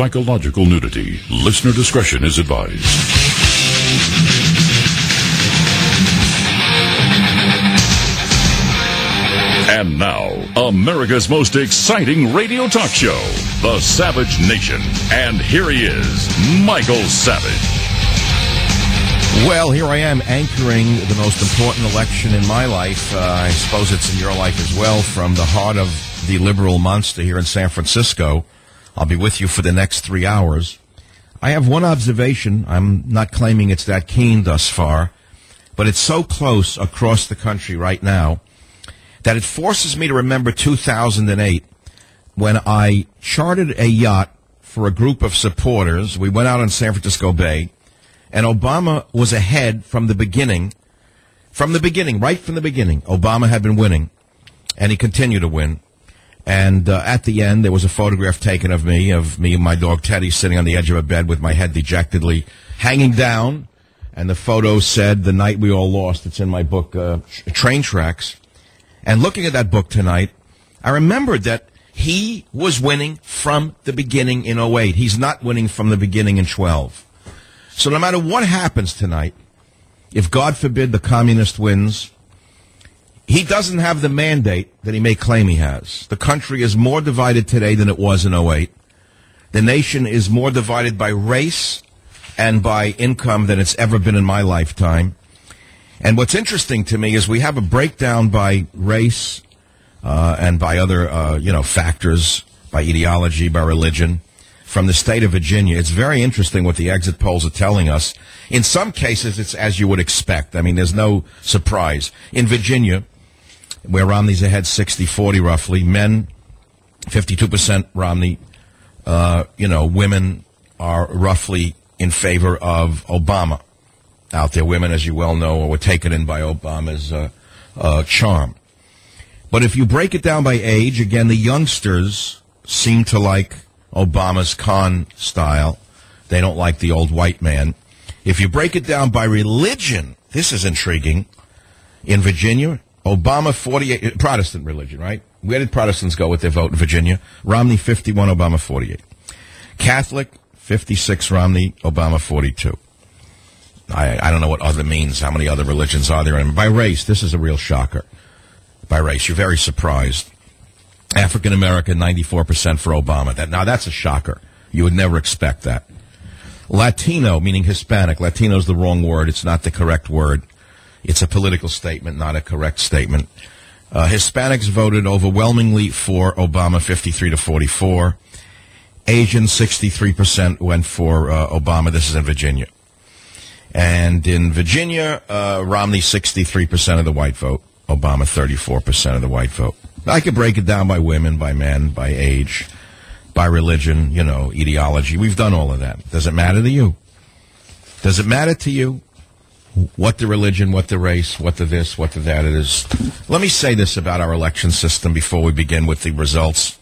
psychological nudity. Listener discretion is advised. And now, America's most exciting radio talk show, The Savage Nation. And here he is, Michael Savage. Well, here I am anchoring the most important election in my life. I suppose it's in your life as well, from the heart of the liberal monster here in San Francisco. I'll be with you for the next 3 hours. I have one observation. I'm not claiming it's that keen thus far, but it's so close across the country right now that it forces me to remember 2008 when I chartered a yacht for a group of supporters. We went out on San Francisco Bay, and Obama was ahead from the beginning. From the beginning, right from the beginning, Obama had been winning, and he continued to win. And at the end, there was a photograph taken of me and my dog Teddy sitting on the edge of a bed with my head dejectedly hanging down. And the photo said, "The Night We All Lost." It's in my book, Train Tracks. And looking at that book tonight, I remembered that he was winning from the beginning in 08. He's not winning from the beginning in 12. So no matter what happens tonight, if God forbid the communist wins, he doesn't have the mandate that he may claim he has. The country is more divided today than it was in 08. The nation is more divided by race and by income than it's ever been in my lifetime. And what's interesting to me is we have a breakdown by race and by other, factors, by ideology, by religion, from the state of Virginia. It's very interesting what the exit polls are telling us. In some cases, it's as you would expect. I mean, there's no surprise. In Virginia, where Romney's ahead 60-40 roughly, men, 52% Romney, women are roughly in favor of Obama out there. Women, as you well know, were taken in by Obama's charm. But if you break it down by age, again, the youngsters seem to like Obama's con style. They don't like the old white man. If you break it down by religion, this is intriguing. In Virginia, Obama 48, Protestant religion, right? Where did Protestants go with their vote in Virginia? Romney 51, Obama 48. Catholic 56, Romney, Obama 42. I don't know what other means, how many other religions are there. And by race, this is a real shocker. By race, you're very surprised. African American, 94% for Obama. Now that's a shocker. You would never expect that. Latino, meaning Hispanic. Latino is the wrong word. It's not the correct word. It's a political statement, not a correct statement. Hispanics voted overwhelmingly for Obama, 53-44. Asians, 63% went for Obama. This is in Virginia. And in Virginia, Romney, 63% of the white vote. Obama, 34% of the white vote. I could break it down by women, by men, by age, by religion, ideology. We've done all of that. Does it matter to you? Does it matter to you what the religion, what the race, what the this, what the that it is? Let me say this about our election system before we begin with the results.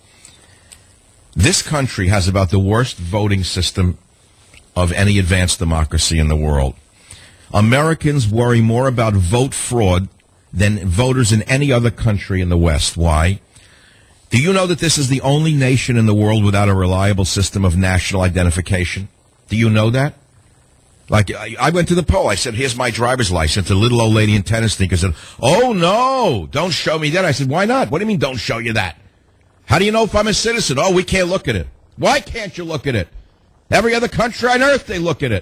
This country has about the worst voting system of any advanced democracy in the world. Americans worry more about vote fraud than voters in any other country in the West. Why? Do you know that this is the only nation in the world without a reliable system of national identification? Do you know that? Like, I went to the poll. I said, "Here's my driver's license." The little old lady in tennis sneakers said, "Oh, no, don't show me that." I said, "Why not?" "What do you mean, don't show you that?" "How do you know if I'm a citizen?" "Oh, we can't look at it." "Why can't you look at it?" Every other country on earth, they look at it.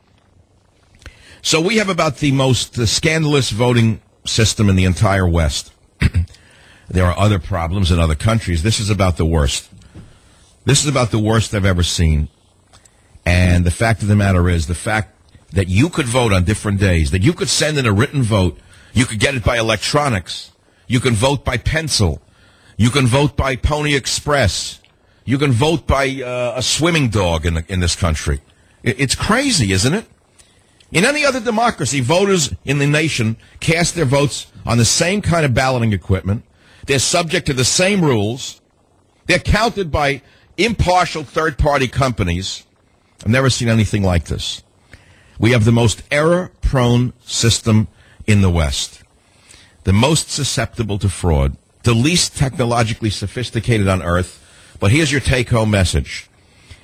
So we have about the most scandalous voting system in the entire West. There are other problems in other countries. This is about the worst. This is about the worst I've ever seen. And the fact of the matter is, the fact that you could vote on different days, that you could send in a written vote, you could get it by electronics, you can vote by pencil, you can vote by Pony Express, you can vote by a swimming dog in this country. It's crazy, isn't it? In any other democracy, voters in the nation cast their votes on the same kind of balloting equipment. They're subject to the same rules. They're counted by impartial third-party companies. I've never seen anything like this. We have the most error-prone system in the West, the most susceptible to fraud, the least technologically sophisticated on earth. But here's your take-home message.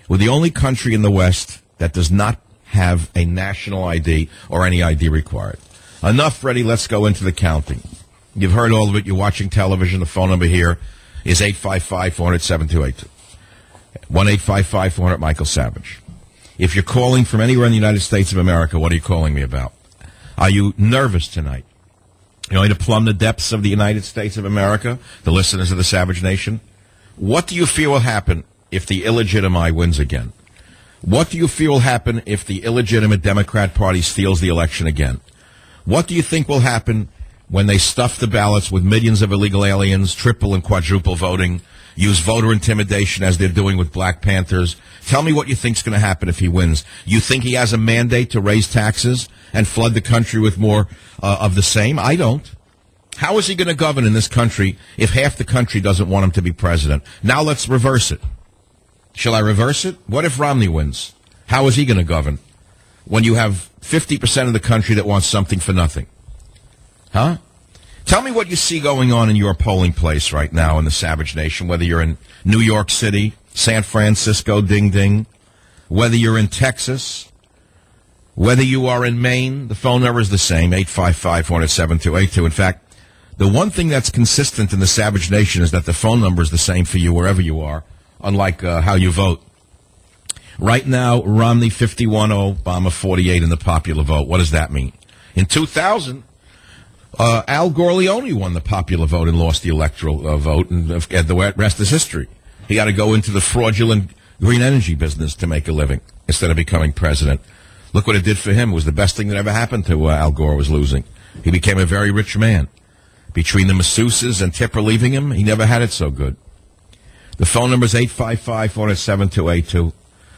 We're the only country in the West that does not have a national ID or any ID required. Enough, Freddie. Let's go into the counting. You've heard all of it. You're watching television. The phone number here is 855-400-7282. 1-855-400-Michael Savage. If you're calling from anywhere in the United States of America, what are you calling me about? Are you nervous tonight? You know, to plumb the depths of the United States of America, the listeners of the Savage Nation? What do you feel will happen if the illegitimate wins again? What do you feel will happen if the illegitimate Democrat Party steals the election again? What do you think will happen when they stuff the ballots with millions of illegal aliens, triple and quadruple voting, use voter intimidation as they're doing with Black Panthers? Tell me what you think's going to happen if he wins. You think he has a mandate to raise taxes and flood the country with more of the same? I don't. How is he going to govern in this country if half the country doesn't want him to be president? Now let's reverse it. Shall I reverse it? What if Romney wins? How is he going to govern when you have 50% of the country that wants something for nothing? Huh? Tell me what you see going on in your polling place right now in the Savage Nation, whether you're in New York City, San Francisco, ding, ding, whether you're in Texas, whether you are in Maine. The phone number is the same, 855-400-7282. In fact, the one thing that's consistent in the Savage Nation is that the phone number is the same for you wherever you are, unlike how you vote. Right now, Romney 51-0, Obama 48 in the popular vote. What does that mean? In 2000, Al Gore won the popular vote and lost the electoral vote, and the rest is history. He got to go into the fraudulent green energy business to make a living instead of becoming president. Look what it did for him. It was the best thing that ever happened to Al Gore was losing. He became a very rich man. Between the masseuses and Tipper leaving him, he never had it so good. The phone number is 855-400-7282.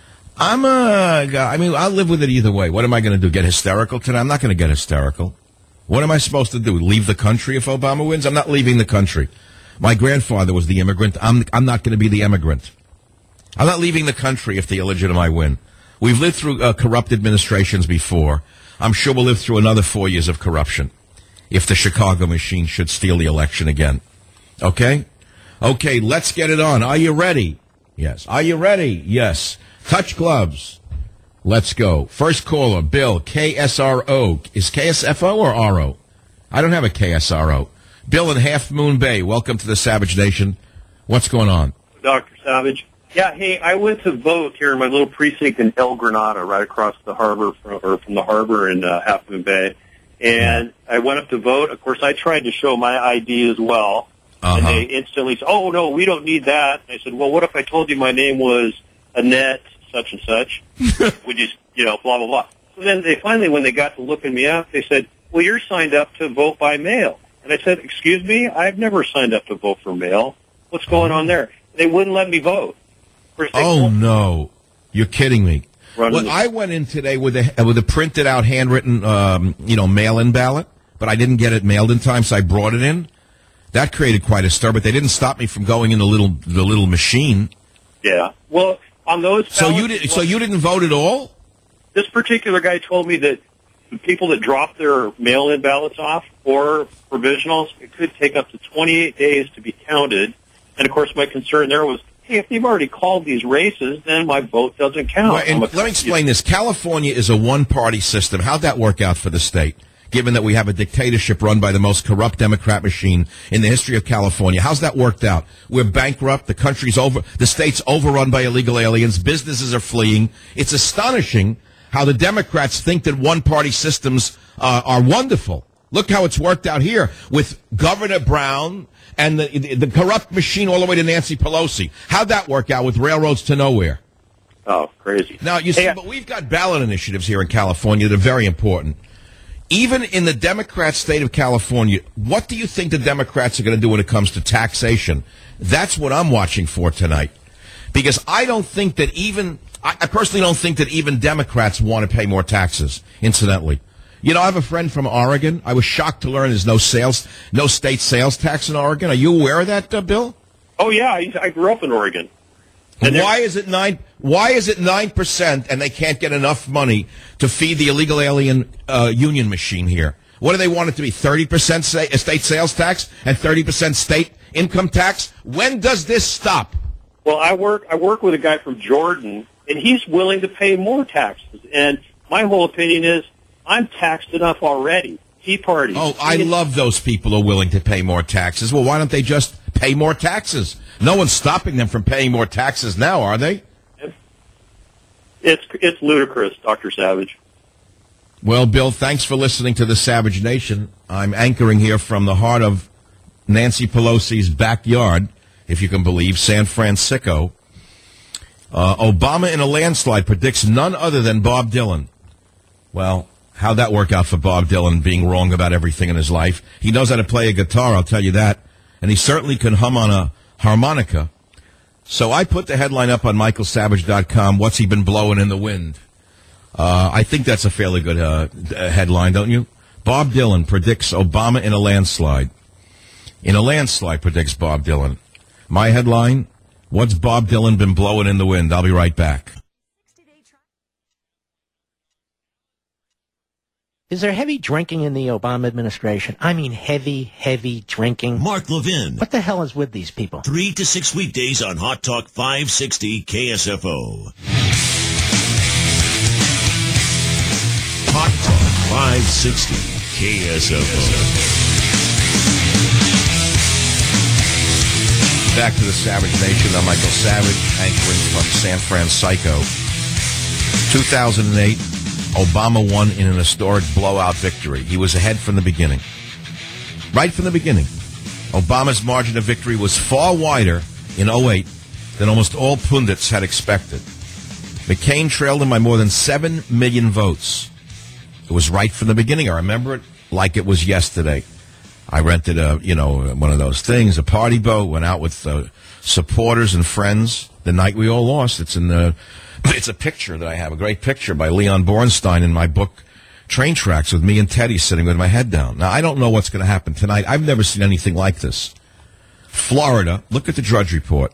I'll live with it either way. What am I going to do? Get hysterical tonight? I'm not going to get hysterical. What am I supposed to do? Leave the country if Obama wins? I'm not leaving the country. My grandfather was the immigrant. I'm not going to be the immigrant. I'm not leaving the country if the illegitimate win. We've lived through corrupt administrations before. I'm sure we'll live through another 4 years of corruption if the Chicago machine should steal the election again. Okay? Okay, let's get it on. Are you ready? Yes. Are you ready? Yes. Touch gloves. Let's go. First caller, Bill, KSRO. Is KSFO or RO? I don't have a KSRO. Bill in Half Moon Bay, welcome to the Savage Nation. What's going on? Dr. Savage. Yeah, hey, I went to vote here in my little precinct in El Granada, right across the harbor, from the harbor in Half Moon Bay. And I went up to vote. Of course, I tried to show my ID as well. And they instantly said, oh, no, we don't need that. I said, well, what if I told you my name was Annette such and such? Would you, blah, blah, blah. So then they finally, when they got to looking me up, they said, well, you're signed up to vote by mail. And I said, excuse me, I've never signed up to vote for mail. What's going on there? They wouldn't let me vote. Oh, no. You're kidding me. Well, I went in today with a printed out, handwritten, mail-in ballot, but I didn't get it mailed in time, so I brought it in. That created quite a stir, but they didn't stop me from going in the little machine. Yeah. Well, on those ballots, so you didn't vote at all? This particular guy told me that the people that drop their mail-in ballots off or provisionals, it could take up to 28 days to be counted. And, of course, my concern there was, hey, if they've already called these races, then my vote doesn't count. Well, and let me explain this. California is a one-party system. How'd that work out for the state, given that we have a dictatorship run by the most corrupt Democrat machine in the history of California? How's that worked out? We're bankrupt. The country's the state's overrun by illegal aliens. Businesses are fleeing. It's astonishing how the Democrats think that one-party systems are wonderful. Look how it's worked out here with Governor Brown and the corrupt machine all the way to Nancy Pelosi. How'd that work out with railroads to nowhere? Oh, crazy. Now, you see, but we've got ballot initiatives here in California that are very important. Even in the Democrat state of California, what do you think the Democrats are going to do when it comes to taxation? That's what I'm watching for tonight. Because I don't think that I personally don't think that even Democrats want to pay more taxes, incidentally. I have a friend from Oregon. I was shocked to learn there's no state sales tax in Oregon. Are you aware of that, Bill? Oh, yeah. I grew up in Oregon. And why is it 9% and they can't get enough money to feed the illegal alien union machine here? What do they want it to be? 30% state sales tax and 30% state income tax? When does this stop? Well, I work with a guy from Jordan and he's willing to pay more taxes. And my whole opinion is, I'm taxed enough already. Tea Party. Oh, I love those people who are willing to pay more taxes. Well, why don't they just pay more taxes? No one's stopping them from paying more taxes now, are they? It's ludicrous, Dr. Savage. Well, Bill, thanks for listening to the Savage Nation. I'm anchoring here from the heart of Nancy Pelosi's backyard, if you can believe, San Francisco. Obama in a landslide predicts none other than Bob Dylan. Well, how'd that work out for Bob Dylan, being wrong about everything in his life? He knows how to play a guitar, I'll tell you that. And he certainly can hum on a harmonica. So I put the headline up on michaelsavage.com, what's he been blowing in the wind? I think that's a fairly good headline, don't you? Bob Dylan predicts Obama in a landslide. In a landslide, predicts Bob Dylan. My headline, what's Bob Dylan been blowing in the wind? I'll be right back. Is there heavy drinking in the Obama administration? I mean heavy drinking. Mark Levin. What the hell is with these people? 3 to 6 weekdays on Hot Talk 560 KSFO. Hot Talk 560 KSFO. Back to the Savage Nation. I'm Michael Savage, anchoring from San Francisco. 2008, Obama won in an historic blowout victory. He was ahead from the beginning. Right from the beginning. Obama's margin of victory was far wider in 2008 than almost all pundits had expected. McCain trailed him by more than 7 million votes. It was right from the beginning. I remember it like it was yesterday. I rented one of those things, a party boat, went out with supporters and friends the night we all lost. It's a picture that I have, a great picture by Leon Bornstein in my book, Train Tracks, with me and Teddy sitting with my head down. Now, I don't know what's going to happen tonight. I've never seen anything like this. Florida, look at the Drudge Report.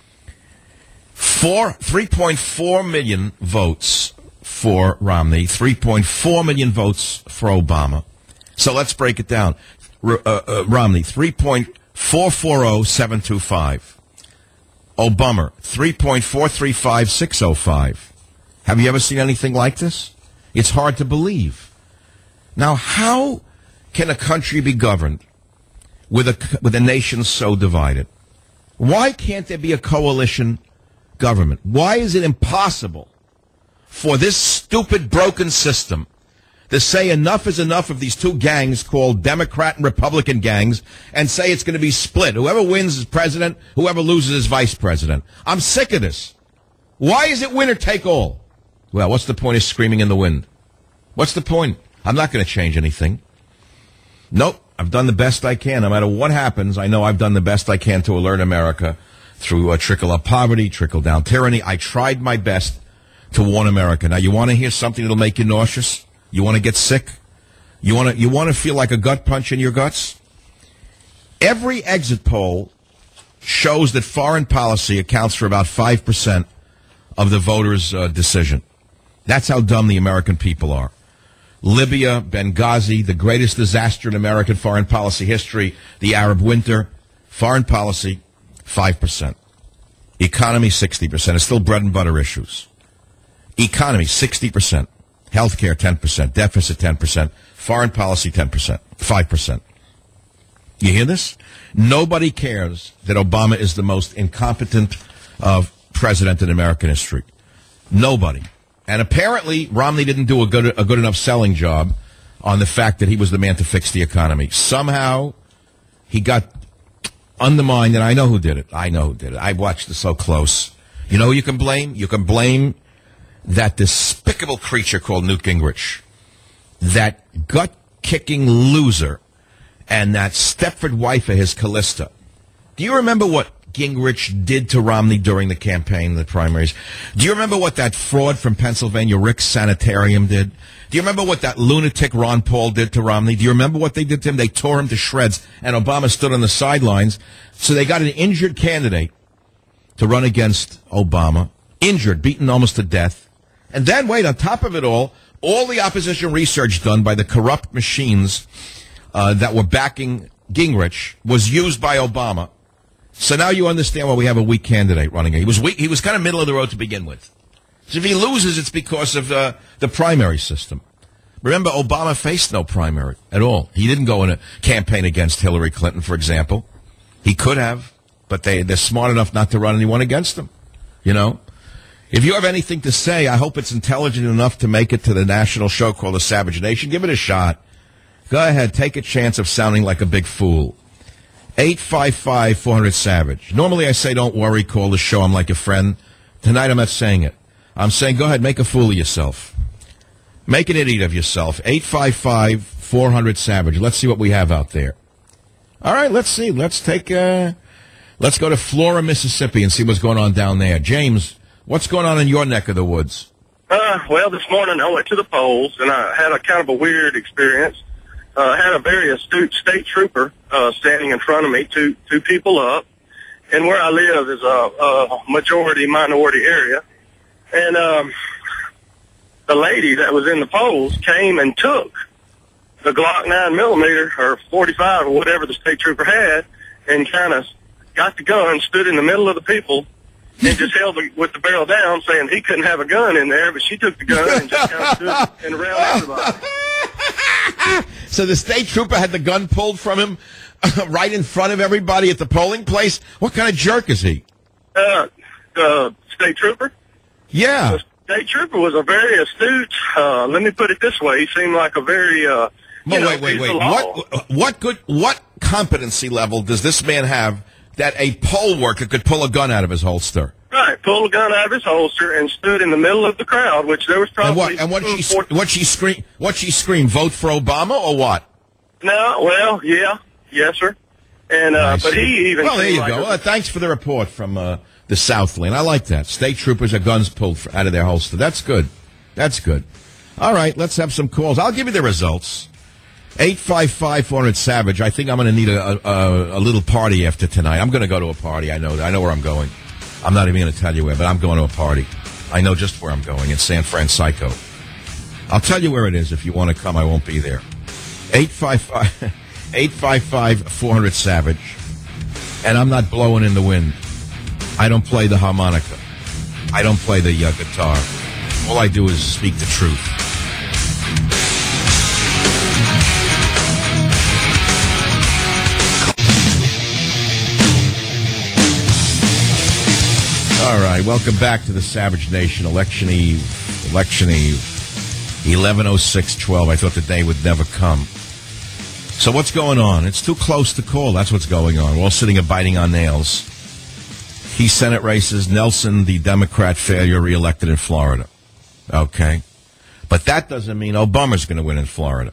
3.4 million votes for Romney, 3.4 million votes for Obama. So let's break it down. Romney, 3.440725. Obama, 3.435605. Have you ever seen anything like this? It's hard to believe. Now, how can a country be governed with a nation so divided? Why can't there be a coalition government? Why is it impossible for this stupid, broken system to say enough is enough of these two gangs called Democrat and Republican gangs and say it's going to be split? Whoever wins is president, whoever loses is vice president. I'm sick of this. Why is it winner take all? Well, what's the point of screaming in the wind? What's the point? I'm not going to change anything. Nope, I've done the best I can. No matter what happens, I know I've done the best I can to alert America through trickle-up poverty, trickle-down tyranny. I tried my best to warn America. Now, you want to hear something that'll make you nauseous? You want to get sick? You want to feel like a gut punch in your guts? Every exit poll shows that foreign policy accounts for about 5% of the voters' decision. That's how dumb the American people are. Libya, Benghazi, the greatest disaster in American foreign policy history, the Arab winter, foreign policy, 5%. Economy, 60%. It's still bread and butter issues. Economy, 60%. Healthcare, 10%. Deficit, 10%. Foreign policy, 10%. 5%. You hear this? Nobody cares that Obama is the most incompetent president in American history. Nobody. And apparently, Romney didn't do a good enough selling job on the fact that he was the man to fix the economy. Somehow, he got undermined, and I know who did it. I watched it so close. You know who you can blame? You can blame that despicable creature called Newt Gingrich, that gut-kicking loser, and that Stepford wife of his, Callista. Do you remember what Gingrich did to Romney during the campaign, the primaries? Do you remember what that fraud from Pennsylvania, Rick Sanitarium, did? Do you remember what that lunatic Ron Paul did to Romney? Do you remember what they did to him? They tore him to shreds, and Obama stood on the sidelines. So they got an injured candidate to run against Obama, injured, beaten almost to death. And then, wait, on top of it all the opposition research done by the corrupt machines that were backing Gingrich was used by Obama. So now you understand why we have a weak candidate running. He was weak. He was kind of middle of the road to begin with. So if he loses, it's because of the primary system. Remember, Obama faced no primary at all. He didn't go in a campaign against Hillary Clinton, for example. He could have, but they're smart enough not to run anyone against him. You know? If you have anything to say, I hope it's intelligent enough to make it to the national show called The Savage Nation. Give it a shot. Go ahead. Take a chance of sounding like a big fool. 855-400-SAVAGE. Normally I say don't worry, call the show. I'm like a friend. Tonight I'm not saying it. I'm saying go ahead, make a fool of yourself. Make an idiot of yourself. 855-400-SAVAGE. Let's see what we have out there. All right, let's see. Let's go to Flora, Mississippi and see what's going on down there. James, what's going on in your neck of the woods? Well, this morning I went to the polls, and I had a kind of a weird experience. I had a very astute state trooper standing in front of me, two people up. And where I live is a majority-minority area. And the lady that was in the polls came and took the Glock 9mm or 45 or whatever the state trooper had and kind of got the gun, stood in the middle of the people, and just held it with the barrel down, saying he couldn't have a gun in there, but she took the gun and just kind of stood and around everybody. So the state trooper had the gun pulled from him right in front of everybody at the polling place? What kind of jerk is he? The state trooper? Yeah. The state trooper was a very astute, let me put it this way, he seemed like a very, wait. What competency level does this man have that a poll worker could pull a gun out of his holster? Right, pulled a gun out of his holster and stood in the middle of the crowd, which there was probably... What she scream? Vote for Obama or what? No, well, yeah, yes, sir. And but he even... Well, there you go. Thanks for the report from the Southland. I like that. State troopers have guns pulled out of their holster. That's good. That's good. All right, let's have some calls. I'll give you the results. 855-400-SAVAGE. I think I'm going to need a little party after tonight. I'm going to go to a party. I know that. I know where I'm going. I'm not even going to tell you where, but I'm going to a party. I know just where I'm going. It's San Francisco. I'll tell you where it is. If you want to come, I won't be there. 855-400-SAVAGE. And I'm not blowing in the wind. I don't play the harmonica. I don't play the guitar. All I do is speak the truth. All right, welcome back to the Savage Nation. Election Eve. 11:06:12. I thought the day would never come. So what's going on? It's too close to call. That's what's going on. We're all sitting and biting on nails. Key Senate races. Nelson, the Democrat failure, reelected in Florida. Okay. But that doesn't mean Obama's going to win in Florida.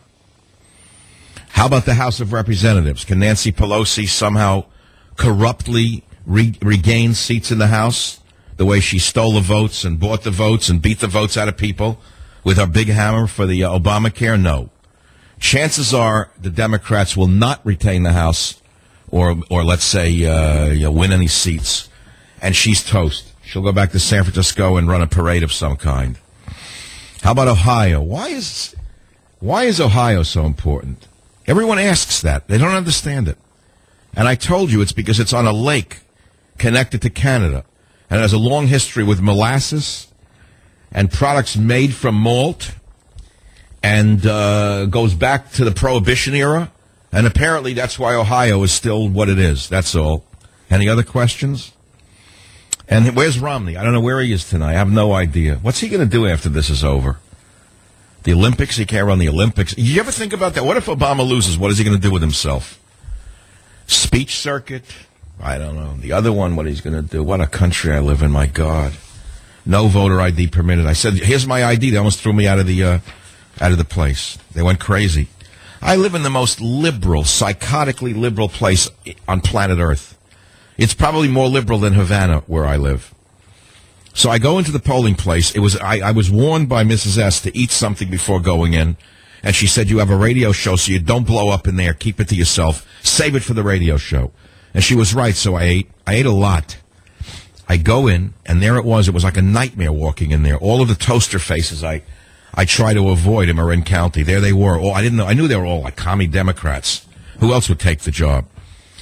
How about the House of Representatives? Can Nancy Pelosi somehow corruptly regain seats in the House the way she stole the votes and bought the votes and beat the votes out of people with her big hammer for the Obamacare? No. Chances are the Democrats will not retain the House or let's say win any seats, and she's toast. She'll go back to San Francisco and run a parade of some kind. How about Ohio? Why is Ohio so important? Everyone asks that. They don't understand it. And I told you it's because it's on a lake connected to Canada and has a long history with molasses and products made from malt and goes back to the Prohibition era. And apparently that's why Ohio is still what it is. That's all. Any other questions? And where's Romney? I don't know where he is tonight. I have no idea. What's he going to do after this is over? The Olympics? He can't run the Olympics. You ever think about that? What if Obama loses? What is he going to do with himself? Speech circuit? I don't know. The other one, what he's going to do. What a country I live in, my God. No voter ID permitted. I said, here's my ID. They almost threw me out of the place. They went crazy. I live in the most liberal, psychotically liberal place on planet Earth. It's probably more liberal than Havana, where I live. So I go into the polling place. I was warned by Mrs. S. to eat something before going in. And she said, you have a radio show, so you don't blow up in there. Keep it to yourself. Save it for the radio show. And she was right, so I ate a lot. I go in, and there it was. It was like a nightmare walking in there. All of the toaster faces I try to avoid in Marin County. There they were. I didn't know. I knew they were all like commie Democrats. Who else would take the job?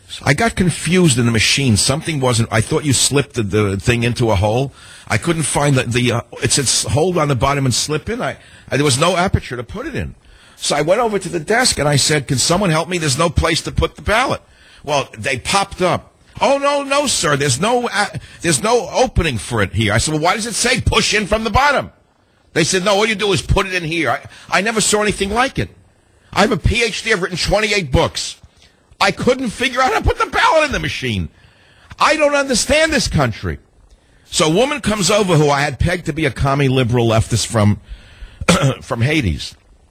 I got confused in the machine. Something wasn't. I thought you slipped the thing into a hole. I couldn't find it said hold on the bottom and slip in. There was no aperture to put it in. So I went over to the desk and I said, can someone help me? There's no place to put the ballot. Well, they popped up. Oh, no, sir. There's no opening for it here. I said, well, why does it say push in from the bottom? They said, no, all you do is put it in here. I never saw anything like it. I have a PhD. I've written 28 books. I couldn't figure out how to put the ballot in the machine. I don't understand this country. So a woman comes over who I had pegged to be a commie liberal leftist from Hades.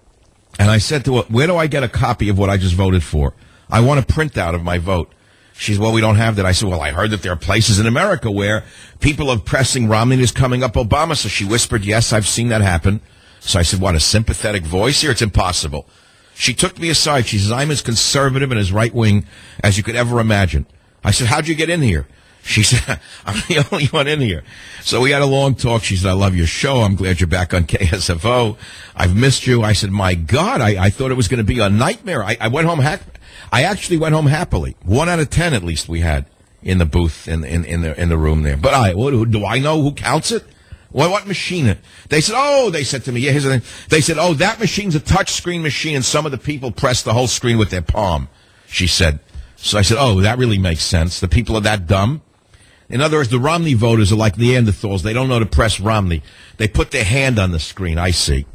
And I said to her, where do I get a copy of what I just voted for? I want a printout of my vote. She said, well, we don't have that. I said, well, I heard that there are places in America where people are pressing Romney is coming up Obama. So she whispered, yes, I've seen that happen. So I said, what, a sympathetic voice here? It's impossible. She took me aside. She says, I'm as conservative and as right-wing as you could ever imagine. I said, how'd you get in here? She said, I'm the only one in here. So we had a long talk. She said, I love your show. I'm glad you're back on KSFO. I've missed you. I said, my God, I thought it was going to be a nightmare. I went home. I actually went home happily. 1 out of 10 at least we had in the booth in the room there. But do I know who counts it? What machine? They said to me, yeah, here's the thing. They said, oh, that machine's a touch-screen machine, and some of the people press the whole screen with their palm, she said. So I said, oh, that really makes sense. The people are that dumb? In other words, the Romney voters are like Neanderthals. They don't know to press Romney. They put their hand on the screen, I see.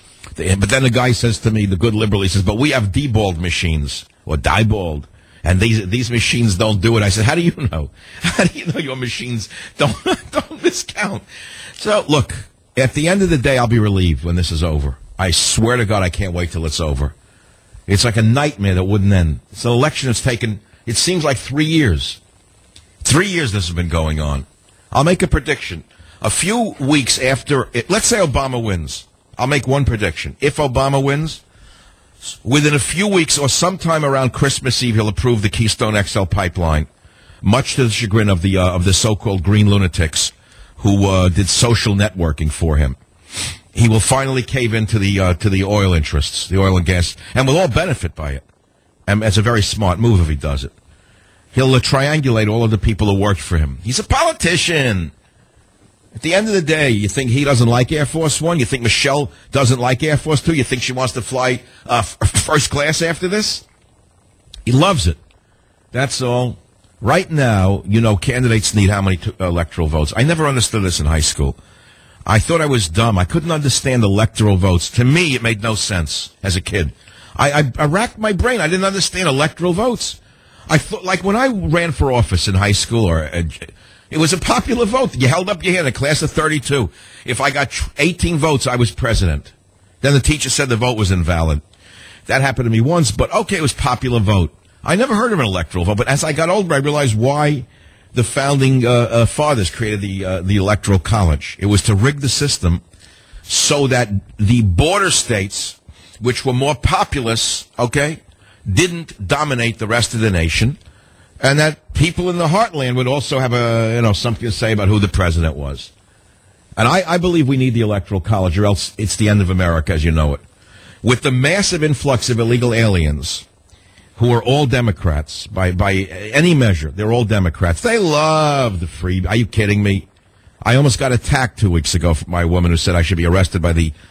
But then the guy says to me, the good liberal, he says, but we have deballed machines, or dieballed. And these machines don't do it. I said, how do you know? How do you know your machines don't miscount? So, look, at the end of the day, I'll be relieved when this is over. I swear to God, I can't wait till it's over. It's like a nightmare that wouldn't end. It's an election that's taken, it seems like 3 years. 3 years this has been going on. I'll make a prediction. A few weeks after, let's say Obama wins. I'll make one prediction. If Obama wins, within a few weeks or sometime around Christmas Eve, he'll approve the Keystone XL pipeline, much to the chagrin of the so-called green lunatics who did social networking for him. He will finally cave into the oil interests, the oil and gas, and we'll all benefit by it. And it's a very smart move if he does it. He'll triangulate all of the people who worked for him. He's a politician. At the end of the day, you think he doesn't like Air Force One? You think Michelle doesn't like Air Force Two? You think she wants to fly first class after this? He loves it. That's all. Right now, candidates need how many electoral votes? I never understood this in high school. I thought I was dumb. I couldn't understand electoral votes. To me, it made no sense as a kid. I racked my brain. I didn't understand electoral votes. I thought, like when I ran for office in high school, it was a popular vote. You held up your hand, a class of 32. If I got 18 votes, I was president. Then the teacher said the vote was invalid. That happened to me once, but okay, it was popular vote. I never heard of an electoral vote, but as I got older, I realized why the founding fathers created the Electoral College. It was to rig the system so that the border states, which were more populous, didn't dominate the rest of the nation, and that people in the heartland would also have something to say about who the president was. And I believe we need the Electoral College, or else it's the end of America as you know it. With the massive influx of illegal aliens, who are all Democrats, by any measure, they're all Democrats. They love the free. Are you kidding me? I almost got attacked 2 weeks ago by a woman who said I should be arrested by the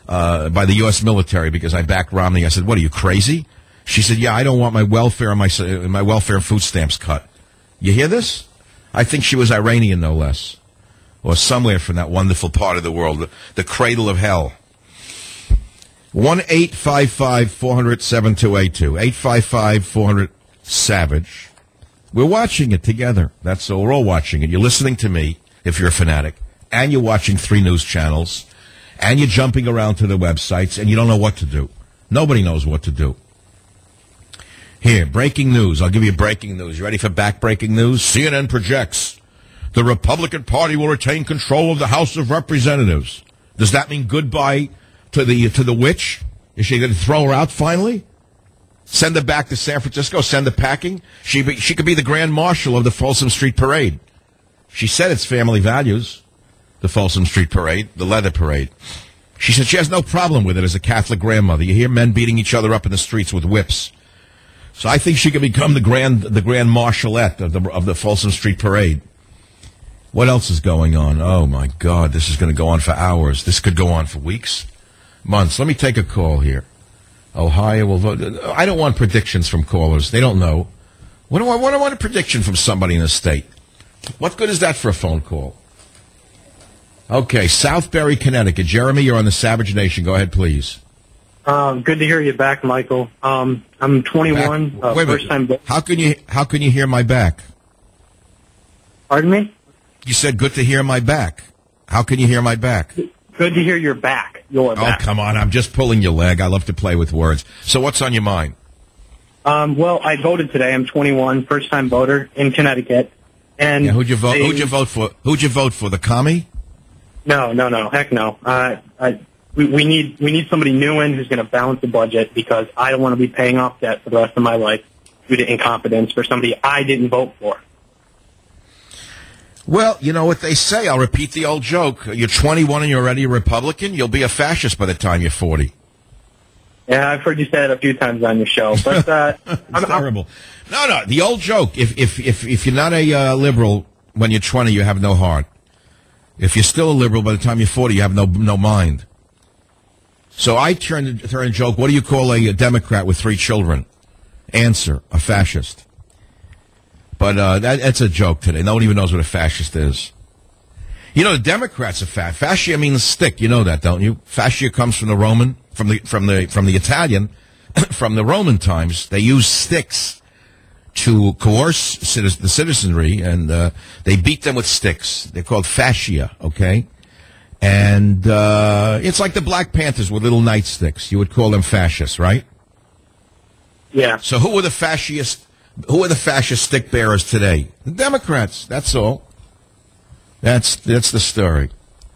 U.S. military because I backed Romney. I said, what, are you crazy? She said, yeah, I don't want my welfare and my welfare and food stamps cut. You hear this? I think she was Iranian, no less, or somewhere from that wonderful part of the world, the cradle of hell. 1-855-400-7282. 855-400-SAVAGE. We're watching it together. That's all. We're all watching it. You're listening to me, if you're a fanatic, and you're watching 3 news channels, and you're jumping around to the websites, and you don't know what to do. Nobody knows what to do. Here, breaking news. I'll give you breaking news. You ready for back-breaking news? CNN projects the Republican Party will retain control of the House of Representatives. Does that mean goodbye to the witch? Is she going to throw her out finally? Send her back to San Francisco? Send her packing? She could be the Grand Marshal of the Folsom Street Parade. She said it's family values, the Folsom Street Parade, the leather parade. She said she has no problem with it as a Catholic grandmother. You hear men beating each other up in the streets with whips. So I think she could become the grand marshalette of the Folsom Street Parade. What else is going on? Oh my God, this is going to go on for hours. This could go on for weeks, months. Let me take a call here. Ohio will vote. I don't want predictions from callers. They don't know. What do I want a prediction from somebody in the state? What good is that for a phone call? Okay, Southbury, Connecticut. Jeremy, you're on the Savage Nation. Go ahead, please. Good to hear you back, Michael. I'm 21. First time. How can you hear my back? Pardon me? You said good to hear my back. How can you hear my back? Good to hear your back. Your back. Oh, come on. I'm just pulling your leg. I love to play with words. So what's on your mind? Well, I voted today. I'm 21, first-time voter in Connecticut. And who'd you vote? Who'd you vote for? Who'd you vote for? The commie? No. Heck no. We need somebody new in who's going to balance the budget because I don't want to be paying off debt for the rest of my life due to incompetence for somebody I didn't vote for. Well, you know what they say. I'll repeat the old joke. You're 21 and you're already a Republican. You'll be a fascist by the time you're 40. Yeah, I've heard you say it a few times on your show, but it's terrible. No, the old joke. If you're not a liberal when you're 20, you have no heart. If you're still a liberal by the time you're 40, you have no mind. So I turn a joke. What do you call a Democrat with 3 children? Answer: a fascist. But that's a joke today. No one even knows what a fascist is. You know, the Democrats are fascia means stick. You know that, don't you? Fascia comes from the Roman, from the Italian, from the Roman times. They used sticks to coerce the citizenry, and they beat them with sticks. They're called fascia. Okay, and it's like the Black Panthers with little nightsticks. You would call them fascists, right? Yeah. So who are the fascist stick bearers today? The Democrats. That's all. That's the story.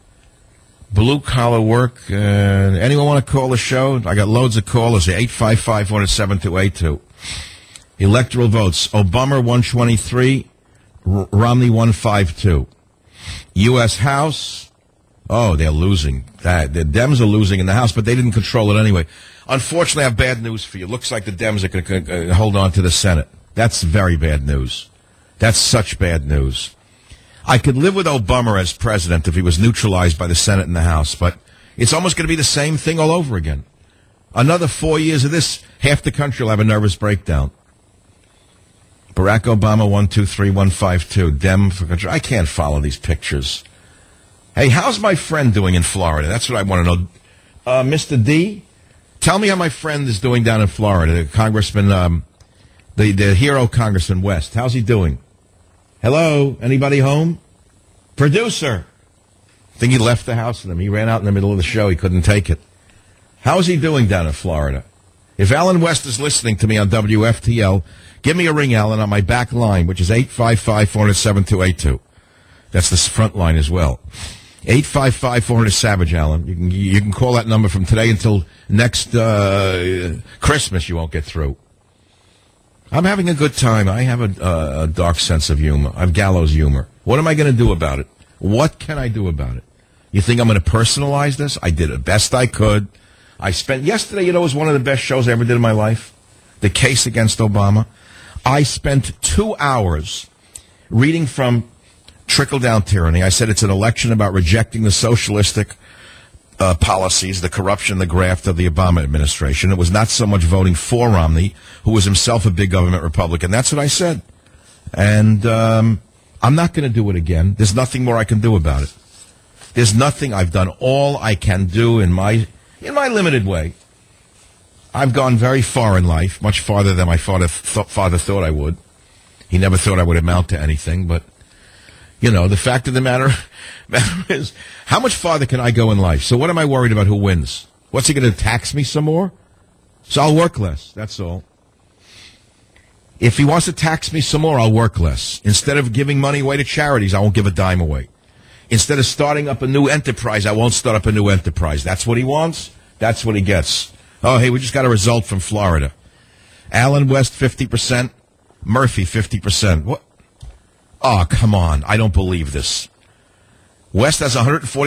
Blue collar work. Anyone want to call the show? I got loads of callers. 855-407-282. Electoral votes. Obama 123, Romney 152. U.S. House. Oh, they're losing. The Dems are losing in the House, but they didn't control it anyway. Unfortunately, I have bad news for you. Looks like the Dems are going to hold on to the Senate. That's very bad news. That's such bad news. I could live with Obama as president if he was neutralized by the Senate and the House, but it's almost going to be the same thing all over again. Another 4 years of this, half the country will have a nervous breakdown. Barack Obama 123152, Dem for country. I can't follow these pictures. Hey, how's my friend doing in Florida? That's what I want to know. Mr. D, tell me how my friend is doing down in Florida. The Congressman, the hero Congressman West. How's he doing? Hello? Anybody home? Producer. I think he left the house with him. He ran out in the middle of the show. He couldn't take it. How's he doing down in Florida? If Alan West is listening to me on WFTL, give me a ring, Alan, on my back line, which is 855-407-282. That's the front line as well. 855-400-SAVAGE, Alan. You can call that number from today until next Christmas. You won't get through. I'm having a good time. I have a dark sense of humor. I have gallows humor. What am I going to do about it? What can I do about it? You think I'm going to personalize this? I did the best I could. I spent yesterday, was one of the best shows I ever did in my life. The case against Obama. I spent 2 hours reading from Trickle-Down Tyranny. I said it's an election about rejecting the socialistic policies, the corruption, the graft of the Obama administration. It was not so much voting for Romney, who was himself a big government Republican. That's what I said. And I'm not going to do it again. There's nothing more I can do about it. There's nothing. I've done all I can do in my limited way. I've gone very far in life, much farther than my father thought I would. He never thought I would amount to anything, but the fact of the matter is, how much farther can I go in life? So what am I worried about who wins? What's he going to tax me some more? So I'll work less. That's all. If he wants to tax me some more, I'll work less. Instead of giving money away to charities, I won't give a dime away. Instead of starting up a new enterprise, I won't start up a new enterprise. That's what he wants. That's what he gets. Oh, hey, we just got a result from Florida. Alan West, 50%. Murphy, 50%. What? Oh, come on. I don't believe this. West has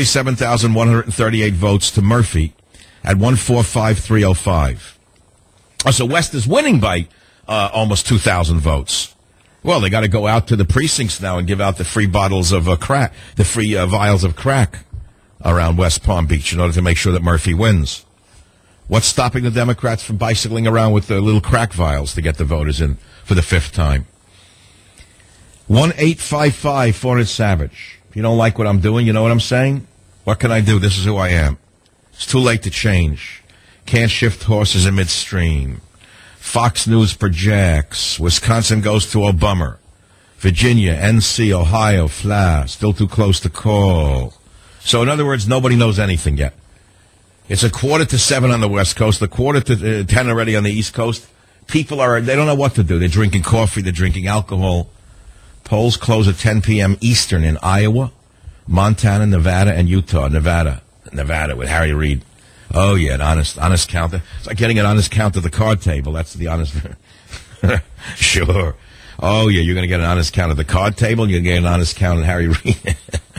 147,138 votes to Murphy at 145,305. Oh, so West is winning by almost 2,000 votes. Well, they got to go out to the precincts now and give out the free bottles of crack, the free vials of crack around West Palm Beach in order to make sure that Murphy wins. What's stopping the Democrats from bicycling around with the little crack vials to get the voters in for the 5th time? 1-855-400-SAVAGE. If you don't like what I'm doing, you know what I'm saying? What can I do? This is who I am. It's too late to change. Can't shift horses in midstream. Fox News projects. Wisconsin goes to a bummer. Virginia, NC, Ohio, flat. Still too close to call. So, in other words, nobody knows anything yet. It's 6:45 on the West Coast, 9:45 already on the East Coast. People they don't know what to do. They're drinking coffee, they're drinking alcohol. Polls close at 10 p.m. Eastern in Iowa, Montana, Nevada, and Utah. Nevada with Harry Reid. Oh, yeah, an honest count. It's like getting an honest count at the card table. That's the honest. Sure. Oh, yeah, you're going to get an honest count at the card table, and you're going to get an honest count at Harry Reid.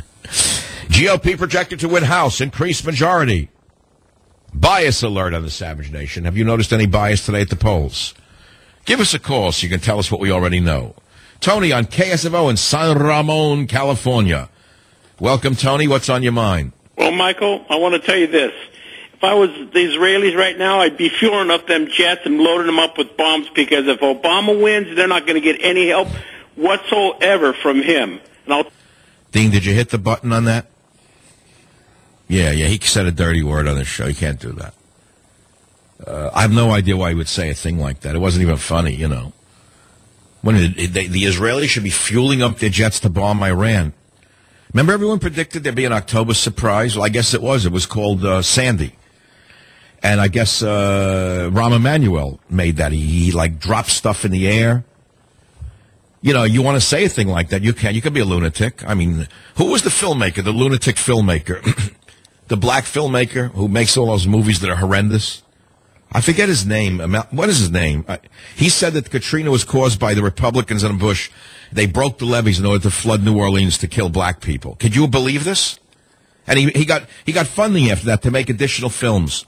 GOP projected to win House, increased majority. Bias alert on the Savage Nation. Have you noticed any bias today at the polls? Give us a call so you can tell us what we already know. Tony on KSFO in San Ramon, California. Welcome, Tony. What's on your mind? Well, Michael, I want to tell you this. If I was the Israelis right now, I'd be fueling up them jets and loading them up with bombs, because if Obama wins, they're not going to get any help whatsoever from him. Dean, did you hit the button on that? Yeah, he said a dirty word on the show. You can't do that. I have no idea why he would say a thing like that. It wasn't even funny, you know. When the Israelis should be fueling up their jets to bomb Iran. Remember everyone predicted there'd be an October surprise? Well, I guess it was. It was called Sandy. And I guess Rahm Emanuel made that. He dropped stuff in the air. You know, you want to say a thing like that, you can. You can be a lunatic. I mean, who was the filmmaker, the lunatic filmmaker? The black filmmaker who makes all those movies that are horrendous? I forget his name. What is his name? He said that Katrina was caused by the Republicans and Bush. They broke the levees in order to flood New Orleans to kill black people. Could you believe this? And he got funding after that to make additional films.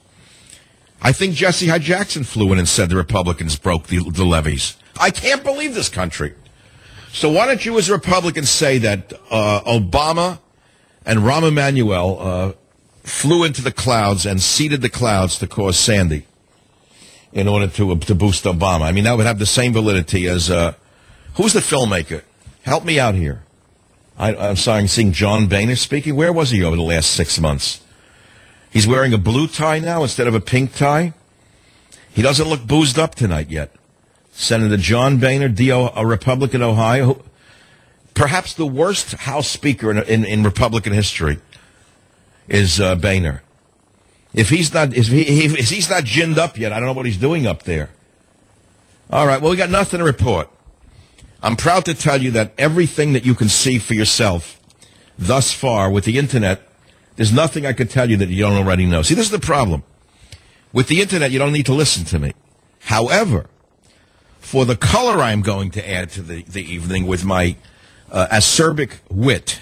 I think Jesse Hyde Jackson flew in and said the Republicans broke the levees. I can't believe this country. So why don't you as Republicans say that Obama and Rahm Emanuel flew into the clouds and seeded the clouds to cause Sandy in order to boost Obama? I mean, that would have the same validity as who's the filmmaker? Help me out here. I'm sorry, I'm seeing John Boehner speaking. Where was he over the last 6 months? He's wearing a blue tie now instead of a pink tie. He doesn't look boozed up tonight yet. Senator John Boehner, a Republican, Ohio, perhaps the worst House Speaker in Republican history is Boehner. If he's not ginned up yet, I don't know what he's doing up there. All right, well, we got nothing to report. I'm proud to tell you that everything that you can see for yourself thus far with the Internet, there's nothing I could tell you that you don't already know. See, this is the problem. With the Internet, you don't need to listen to me. However, for the color I'm going to add to the evening with my acerbic wit,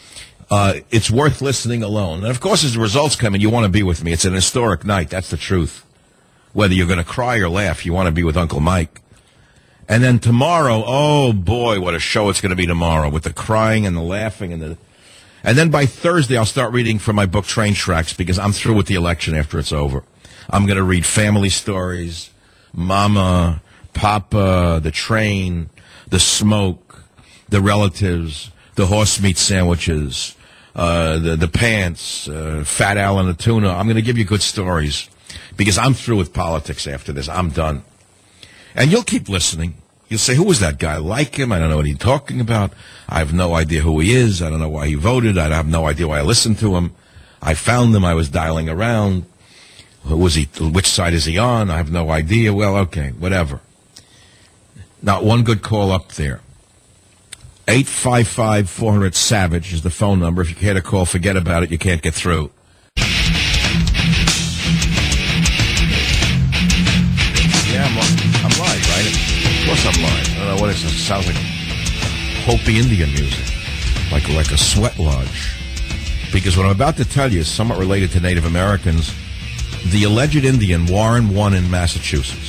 it's worth listening alone. And, of course, as the results come in, you want to be with me. It's an historic night. That's the truth. Whether you're going to cry or laugh, you want to be with Uncle Mike. And then tomorrow, oh, boy, what a show it's going to be tomorrow with the crying and the laughing. And then by Thursday, I'll start reading from my book, Train Tracks, because I'm through with the election after it's over. I'm going to read family stories, Mama, Papa, the train, the smoke, the relatives, the horse meat sandwiches, the pants, Fat Al and the tuna. I'm going to give you good stories because I'm through with politics after this. I'm done. And you'll keep listening. You'll say, who was that guy? I like him. I don't know what he's talking about. I have no idea who he is. I don't know why he voted. I have no idea why I listened to him. I found him. I was dialing around. Who was he? Which side is he on? I have no idea. Well, okay, whatever. Not one good call up there. 855-400-SAVAGE is the phone number. If you can't call, forget about it. You can't get through. Yeah, I'm live, right? Of course I'm live. I don't know what it sounds like. Hopi Indian music, like a sweat lodge. Because what I'm about to tell you is somewhat related to Native Americans. The alleged Indian Warren won in Massachusetts.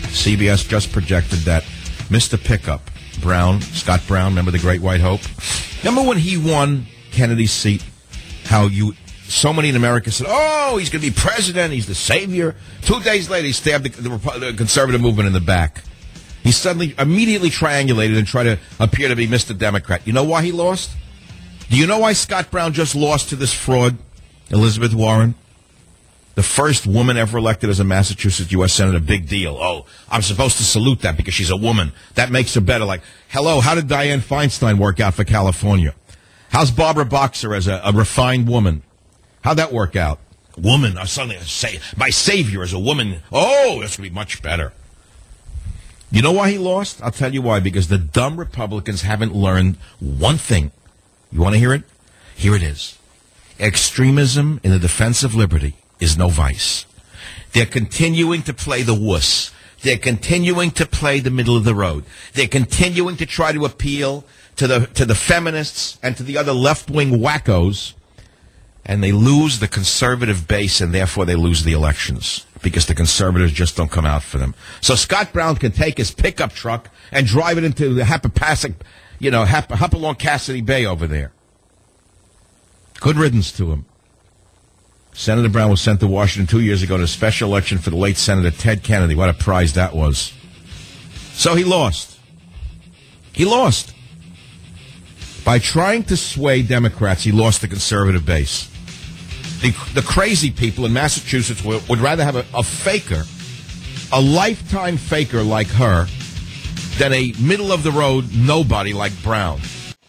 CBS just projected that Mr. Pickup, Brown, Scott Brown, remember the Great White Hope? Remember when he won Kennedy's seat? How so many in America said, oh, he's going to be president, he's the savior. 2 days later, he stabbed the conservative movement in the back. He suddenly, immediately triangulated and tried to appear to be Mr. Democrat. You know why he lost? Do you know why Scott Brown just lost to this fraud, Elizabeth Warren? The first woman ever elected as a Massachusetts U.S. Senator, big deal. Oh, I'm supposed to salute that because she's a woman. That makes her better. Like, hello, how did Dianne Feinstein work out for California? How's Barbara Boxer as a refined woman? How'd that work out? Woman, suddenly say my savior is a woman. Oh, this would be much better. You know why he lost? I'll tell you why. Because the dumb Republicans haven't learned one thing. You want to hear it? Here it is. Extremism in the defense of liberty is no vice. They're continuing to play the wuss. They're continuing to play the middle of the road. They're continuing to try to appeal to the feminists and to the other left-wing wackos, and they lose the conservative base, and therefore they lose the elections because the conservatives just don't come out for them. So Scott Brown can take his pickup truck and drive it into the Hopalong Cassidy Bay over there. Good riddance to him. Senator Brown was sent to Washington 2 years ago in a special election for the late Senator Ted Kennedy. What a prize that was. So he lost. He lost. By trying to sway Democrats, he lost the conservative base. The crazy people in Massachusetts would rather have a faker, a lifetime faker like her, than a middle-of-the-road nobody like Brown.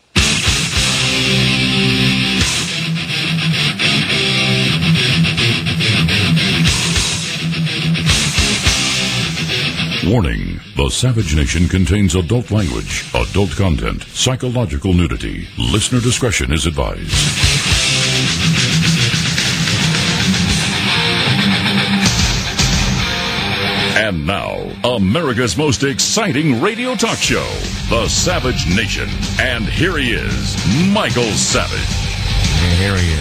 Warning, the Savage Nation contains adult language, adult content, psychological nudity. Listener discretion is advised. And now, America's most exciting radio talk show, The Savage Nation. And here he is, Michael Savage. And here he is.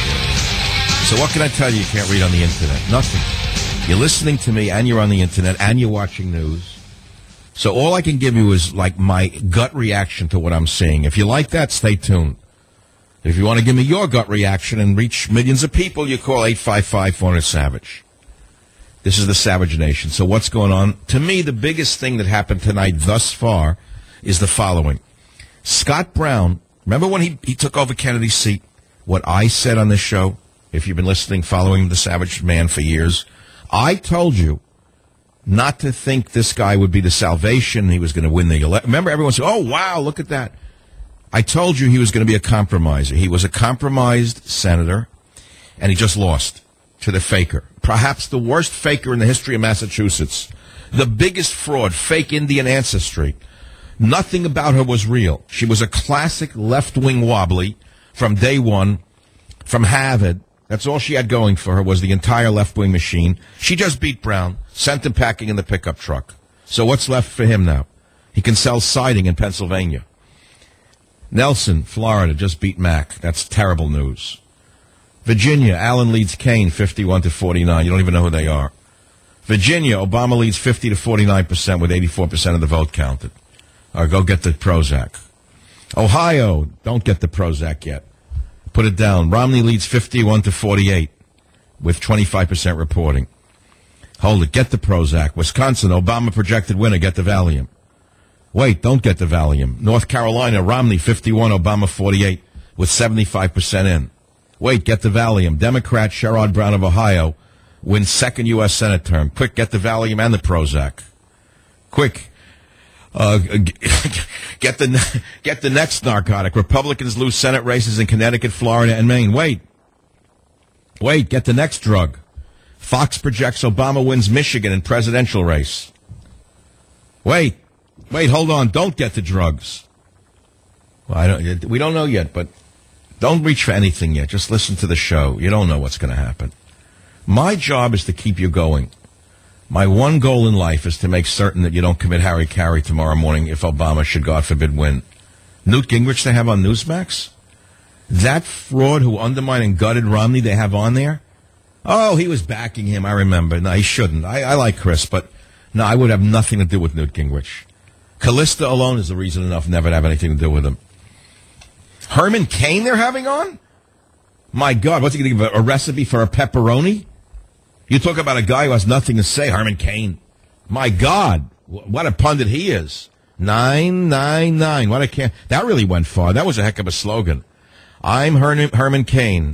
So what can I tell you can't read on the internet? Nothing. You're listening to me, and you're on the internet, and you're watching news. So all I can give you is, like, my gut reaction to what I'm seeing. If you like that, stay tuned. If you want to give me your gut reaction and reach millions of people, you call 855-400-SAVAGE. This is the Savage Nation. So what's going on? To me, the biggest thing that happened tonight thus far is the following. Scott Brown, remember when he took over Kennedy's seat? What I said on this show, if you've been listening, following the Savage Man for years, I told you not to think this guy would be the salvation. He was going to win the election. Remember, everyone said, oh, wow, look at that. I told you he was going to be a compromiser. He was a compromised senator, and he just lost to the faker. Perhaps the worst faker in the history of Massachusetts. The biggest fraud, fake Indian ancestry. Nothing about her was real. She was a classic left-wing wobbly from day one, from Harvard. That's all she had going for her was the entire left-wing machine. She just beat Brown, sent him packing in the pickup truck. So what's left for him now? He can sell siding in Pennsylvania. Nelson, Florida, just beat Mack. That's terrible news. Virginia, Allen leads Kane 51-49. You don't even know who they are. Virginia, Obama leads 50-49% with 84% of the vote counted. Go get the Prozac. Ohio, don't get the Prozac yet. Put it down. Romney leads 51-48 with 25% reporting. Hold it. Get the Prozac. Wisconsin, Obama projected winner. Get the Valium. Wait, don't get the Valium. North Carolina, Romney 51, Obama 48 with 75% in. Wait, get the Valium. Democrat Sherrod Brown of Ohio wins second U.S. Senate term. Quick, get the Valium and the Prozac. Quick. Get the next narcotic. Republicans lose Senate races in Connecticut, Florida, and Maine. Wait, get the next drug. Fox projects Obama wins Michigan in presidential race. Wait, hold on. Don't get the drugs. Well, we don't know yet, but don't reach for anything yet. Just listen to the show. You don't know what's going to happen. My job is to keep you going. My one goal in life is to make certain that you don't commit Harry-Carry tomorrow morning if Obama should, God forbid, win. Newt Gingrich they have on Newsmax? That fraud who undermined and gutted Romney they have on there? Oh, he was backing him, I remember. No, he shouldn't. I like Chris, but No, I would have nothing to do with Newt Gingrich. Callista alone is the reason enough never to have anything to do with him. Herman Cain they're having on? My God, what's he going to give a recipe for a pepperoni? You talk about a guy who has nothing to say, Herman Cain. My God, what a pundit he is. 999. What a can. That really went far. That was a heck of a slogan. I'm Herman Cain.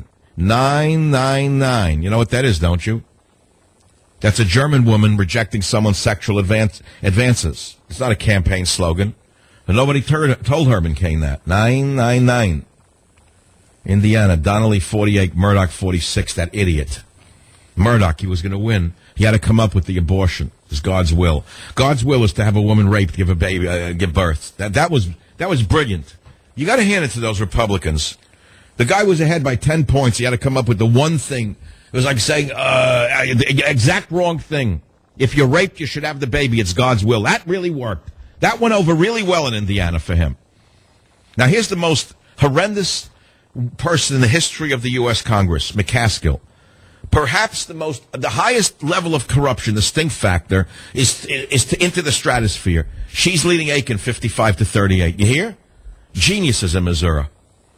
999. You know what that is, don't you? That's a German woman rejecting someone's sexual advances. It's not a campaign slogan. And nobody told Herman Cain that. 999. Indiana, Donnelly 48, Murdoch 46, that idiot. Murdoch, he was going to win. He had to come up with the abortion. It's God's will. God's will is to have a woman raped, give a baby, give birth. That was brilliant. You got to hand it to those Republicans. The guy was ahead by 10 points. He had to come up with the one thing. It was like saying the exact wrong thing. If you're raped, you should have the baby. It's God's will. That really worked. That went over really well in Indiana for him. Now, here's the most horrendous person in the history of the U.S. Congress, McCaskill. Perhaps the highest level of corruption, the stink factor, is into the stratosphere. She's leading Aiken 55-38. You hear? Geniuses in Missouri.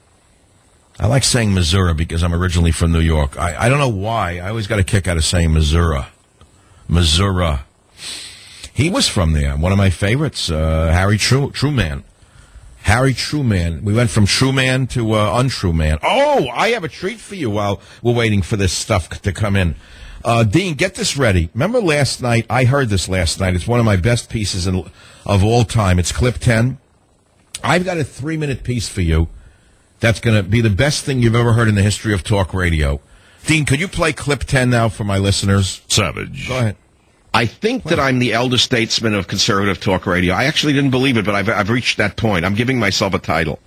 I like saying Missouri because I'm originally from New York. I don't know why. I always got a kick out of saying Missouri. Missouri. He was from there. One of my favorites, Harry Truman. Harry Truman. We went from true man to untrue man. Oh, I have a treat for you while we're waiting for this stuff to come in. Dean, get this ready. Remember last night? I heard this last night. It's one of my best pieces of all time. It's clip 10. I've got a 3-minute piece for you that's going to be the best thing you've ever heard in the history of talk radio. Dean, could you play clip 10 now for my listeners? Savage. Go ahead. I think that I'm the elder statesman of conservative talk radio. I actually didn't believe it, but I've reached that point. I'm giving myself a title.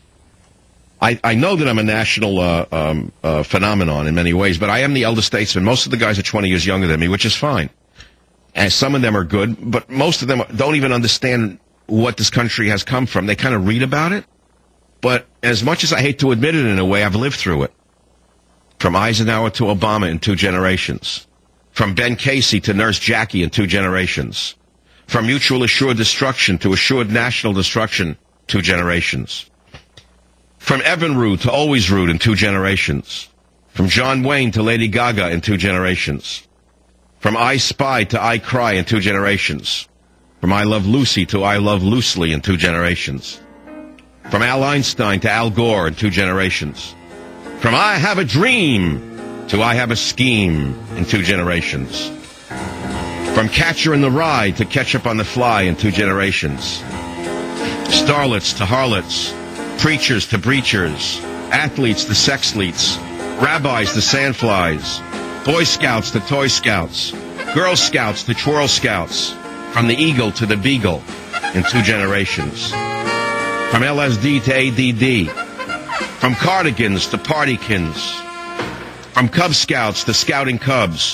I know that I'm a national phenomenon in many ways, but I am the elder statesman. Most of the guys are 20 years younger than me, which is fine. And some of them are good, but most of them don't even understand what this country has come from. They kind of read about it, but as much as I hate to admit it in a way, I've lived through it. From Eisenhower to Obama in 2 generations. From Ben Casey to Nurse Jackie in 2 generations. From mutual assured destruction to assured national destruction, 2 generations. From Evinrude to Always Rude in 2 generations. From John Wayne to Lady Gaga in 2 generations. From I Spy to I Cry in 2 generations. From I Love Lucy to I Love Loosely in 2 generations. From Al Einstein to Al Gore in 2 generations. From I Have a Dream to I Have a Scheme in 2 generations. From Catcher in the Rye to Ketchup on the Fly in 2 generations. Starlets to harlots, preachers to breachers, athletes to sexleets, rabbis to sandflies, Boy Scouts to Toy Scouts, Girl Scouts to Twirl Scouts, from the Eagle to the Beagle in 2 generations. From LSD to ADD, from cardigans to partykins, from Cub Scouts to Scouting Cubs.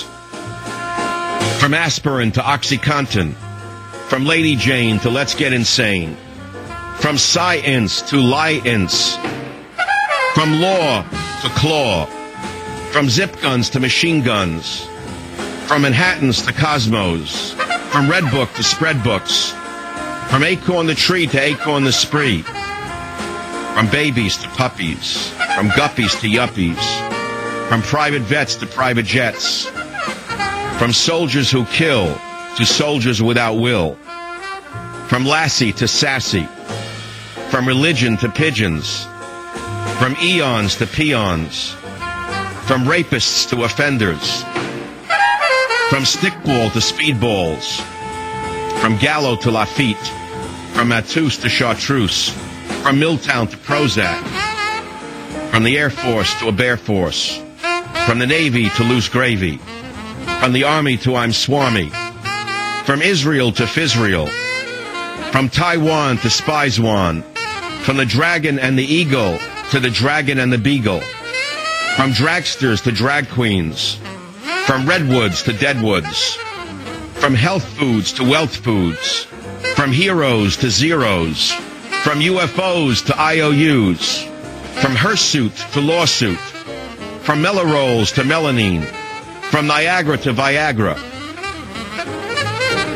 From aspirin to OxyContin. From Lady Jane to Let's Get Insane. From science to lie-ince. From law to claw. From zip guns to machine guns. From Manhattans to Cosmos. From Red Book to Spread Books. From Acorn the Tree to Acorn the Spree. From babies to puppies. From guppies to yuppies. From private vets to private jets. From soldiers who kill to soldiers without will. From lassie to sassy. From religion to pigeons. From eons to peons. From rapists to offenders. From stickball to speedballs. From Gallo to Lafitte. From Matus to Chartreuse. From Milltown to Prozac. From the Air Force to a Bear Force. From the Navy to loose gravy. From the Army to I'm Swarmy. From Israel to Fizrael. From Taiwan to Spizwan. From the Dragon and the Eagle to the Dragon and the Beagle. From dragsters to drag queens. From redwoods to deadwoods. From health foods to wealth foods. From heroes to zeros. From UFOs to IOUs. From hirsute to lawsuit. From Mellarolls to melanine. From Niagara to Viagra.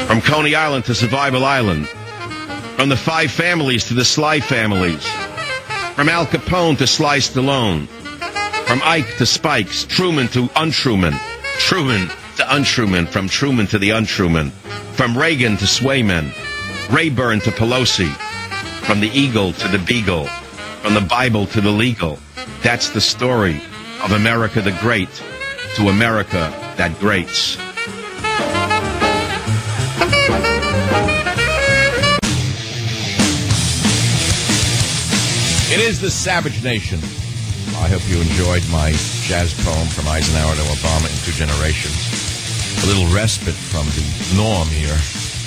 From Coney Island to Survival Island. From the Five Families to the Sly Families. From Al Capone to Sly Stallone. From Ike to Spikes. Truman to Untruman. Truman to Untruman. From Truman to the Untruman. From Reagan to Swayman. Rayburn to Pelosi. From the Eagle to the Beagle. From the Bible to the legal. That's the story of America the Great to America that greats. It is the Savage Nation. I hope you enjoyed my jazz poem from Eisenhower to Obama in 2 generations. A little respite from the norm here.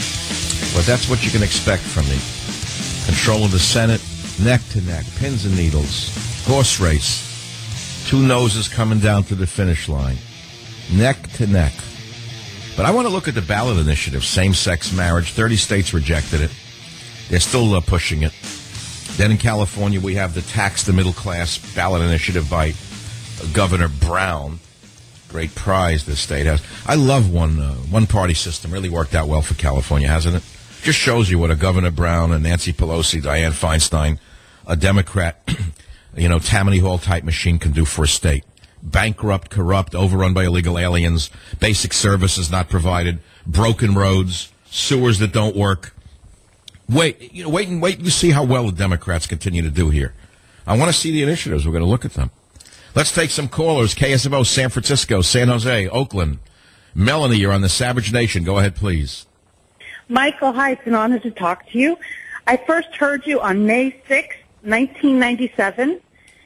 But that's what you can expect from me. Control of the Senate, neck to neck, pins and needles, horse race. 2 noses coming down to the finish line. Neck to neck. But I want to look at the ballot initiative, same-sex marriage. 30 states rejected it. They're still pushing it. Then in California, we have the Tax the Middle Class ballot initiative by Governor Brown. Great prize this state has. I love one-party system. Really worked out well for California, hasn't it? Just shows you what a Governor Brown, a Nancy Pelosi, Dianne Feinstein, a Democrat, Tammany Hall type machine can do for a state. Bankrupt, corrupt, overrun by illegal aliens, basic services not provided, broken roads, sewers that don't work. Wait and see how well the Democrats continue to do here. I want to see the initiatives. We're going to look at them. Let's take some callers. KSFO, San Francisco, San Jose, Oakland. Melanie, you're on the Savage Nation. Go ahead, please. Michael, hi. It's an honor to talk to you. I first heard you on May 6th, 1997,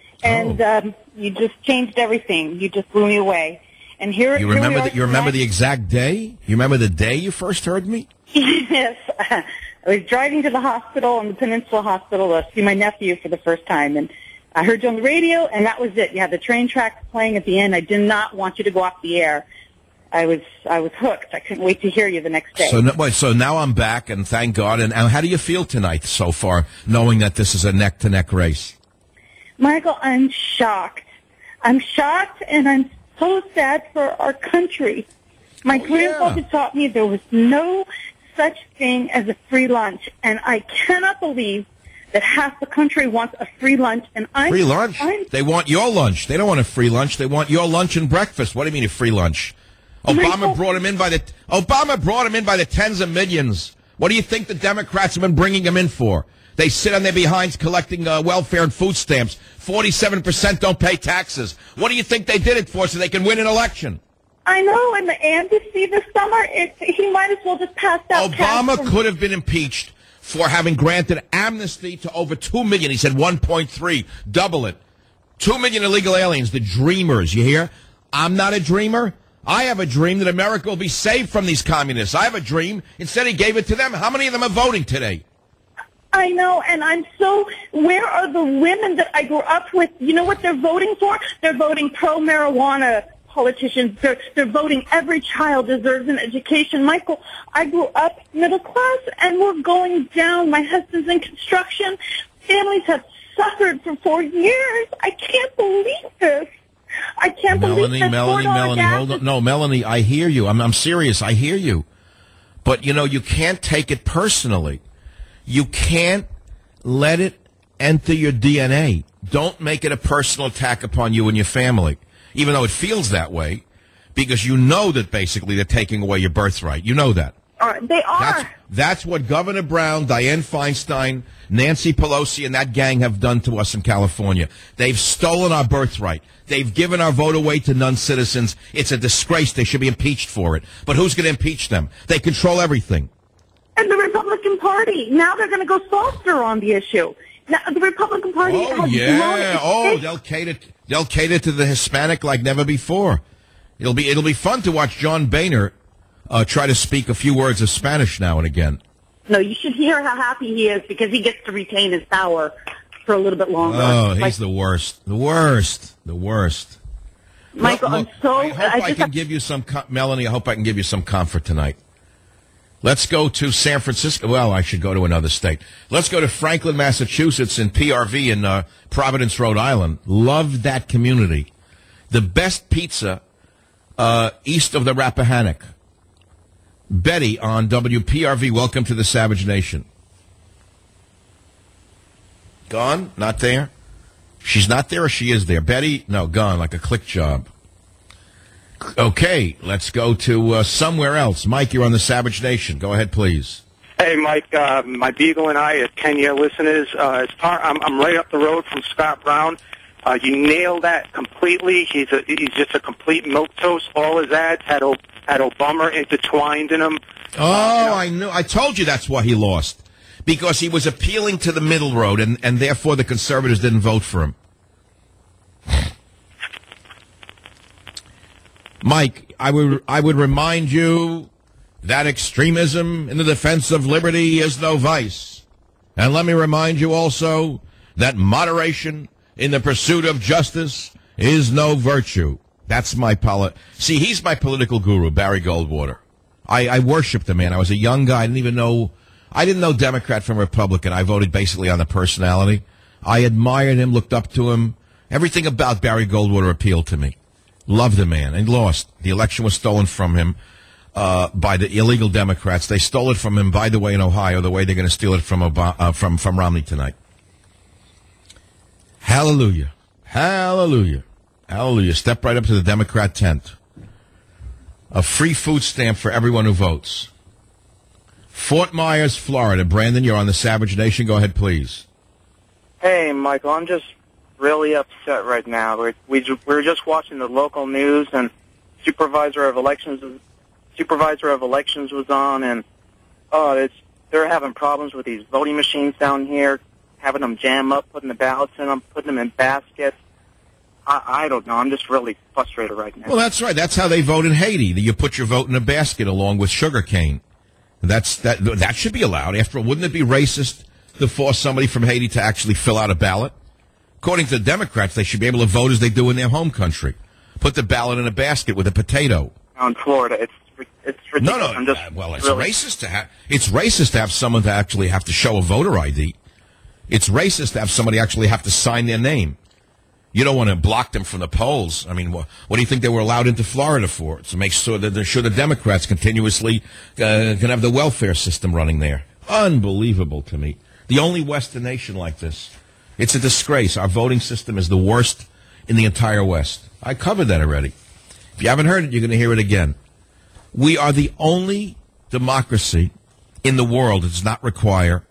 and you just changed everything. You just blew me away. And here you remember the exact day? You remember the day you first heard me? Yes. I was driving to the hospital, on the Peninsula Hospital, to see my nephew for the first time, and I heard you on the radio, and that was it. You had the train tracks playing at the end. I did not want you to go off the air. I was hooked. I couldn't wait to hear you the next day. So now I'm back, and thank God. And how do you feel tonight so far, knowing that this is a neck-to-neck race? Michael, I'm shocked. I'm shocked, and I'm so sad for our country. My grandfather taught me there was no such thing as a free lunch, and I cannot believe that half the country wants a free lunch. And free lunch? They want your lunch. They don't want a free lunch. They want your lunch and breakfast. What do you mean a free lunch? Obama brought him in by the tens of millions. What do you think the Democrats have been bringing him in for? They sit on their behinds collecting welfare and food stamps. 47% don't pay taxes. What do you think they did it for, so they can win an election? I know, and the amnesty this summer, he might as well just pass out. Obama could have been impeached for having granted amnesty to over 2 million. He said 1.3, double it. 2 million illegal aliens, the dreamers, you hear? I'm not a dreamer. I have a dream that America will be saved from these communists. I have a dream. Instead, he gave it to them. How many of them are voting today? I know, and where are the women that I grew up with? You know what they're voting for? They're voting pro-marijuana politicians. They're voting every child deserves an education. Michael, I grew up middle class, and we're going down. My husband's in construction. Families have suffered for 4 years. I can't believe this. I can't believe this. Melanie, hold on. No, Melanie, I hear you. I'm serious. I hear you. But, you can't take it personally. You can't let it enter your DNA. Don't make it a personal attack upon you and your family, even though it feels that way, because you know that basically they're taking away your birthright. You know that. They are. That's what Governor Brown, Dianne Feinstein, Nancy Pelosi, and that gang have done to us in California. They've stolen our birthright. They've given our vote away to non-citizens. It's a disgrace. They should be impeached for it. But who's going to impeach them? They control everything. And the Republican Party. Now they're going to go softer on the issue. Now, the Republican Party they'll cater to the Hispanic like never before. It'll be fun to watch John Boehner try to speak a few words of Spanish now and again. No, you should hear how happy he is because he gets to retain his power for a little bit longer. Oh, he's the worst. The worst. Michael, Look, I hope I can give you some, Melanie, I hope I can give you some comfort tonight. Let's go to San Francisco. Well, I should go to another state. Let's go to Franklin, Massachusetts, and PRV in Providence, Rhode Island. Love that community. The best pizza east of the Rappahannock. Betty on WPRV. Welcome to the Savage Nation. Gone? Not there? She's not there or she is there? Betty? No, gone, like a click job. Okay, let's go to somewhere else. Mike, you're on the Savage Nation. Go ahead, please. Hey, Mike, my Beagle and I, as 10-year listeners, I'm right up the road from Scott Brown. You nailed that completely. He's just a complete milquetoast. All his ads had Obama intertwined in them. Oh, I knew. I told you that's why he lost. Because he was appealing to the middle road, and therefore the conservatives didn't vote for him. Mike, I would remind you that extremism in the defense of liberty is no vice. And let me remind you also that moderation in the pursuit of justice is no virtue. That's my See, he's my political guru, Barry Goldwater. I worship the man. I was a young guy. I didn't know Democrat from Republican. I voted basically on the personality. I admired him, looked up to him. Everything about Barry Goldwater appealed to me. Loved the man, and lost. The election was stolen from him by the illegal Democrats. They stole it from him, by the way, in Ohio, the way they're going to steal it from Romney tonight. Hallelujah. Hallelujah. Hallelujah. Step right up to the Democrat tent. A free food stamp for everyone who votes. Fort Myers, Florida. Brandon, you're on the Savage Nation. Go ahead, please. Hey, Michael, I'm just really upset right now. We're just watching the local news, and supervisor of elections was on, and they're having problems with these voting machines down here, having them jam up, putting the ballots in them, putting them in baskets. I don't know. I'm just really frustrated right now. Well, that's right. That's how they vote in Haiti. You put your vote in a basket along with sugar cane. That should be allowed. After all, wouldn't it be racist to force somebody from Haiti to actually fill out a ballot? According to the Democrats, they should be able to vote as they do in their home country. Put the ballot in a basket with a potato. In Florida, it's ridiculous. No. It's racist to have someone to actually have to show a voter ID. It's racist to have somebody actually have to sign their name. You don't want to block them from the polls. I mean, what do you think they were allowed into Florida for? To make sure that the Democrats continuously can have the welfare system running there. Unbelievable to me. The only Western nation like this. It's a disgrace. Our voting system is the worst in the entire West. I covered that already. If you haven't heard it, you're going to hear it again. We are the only democracy in the world that does not require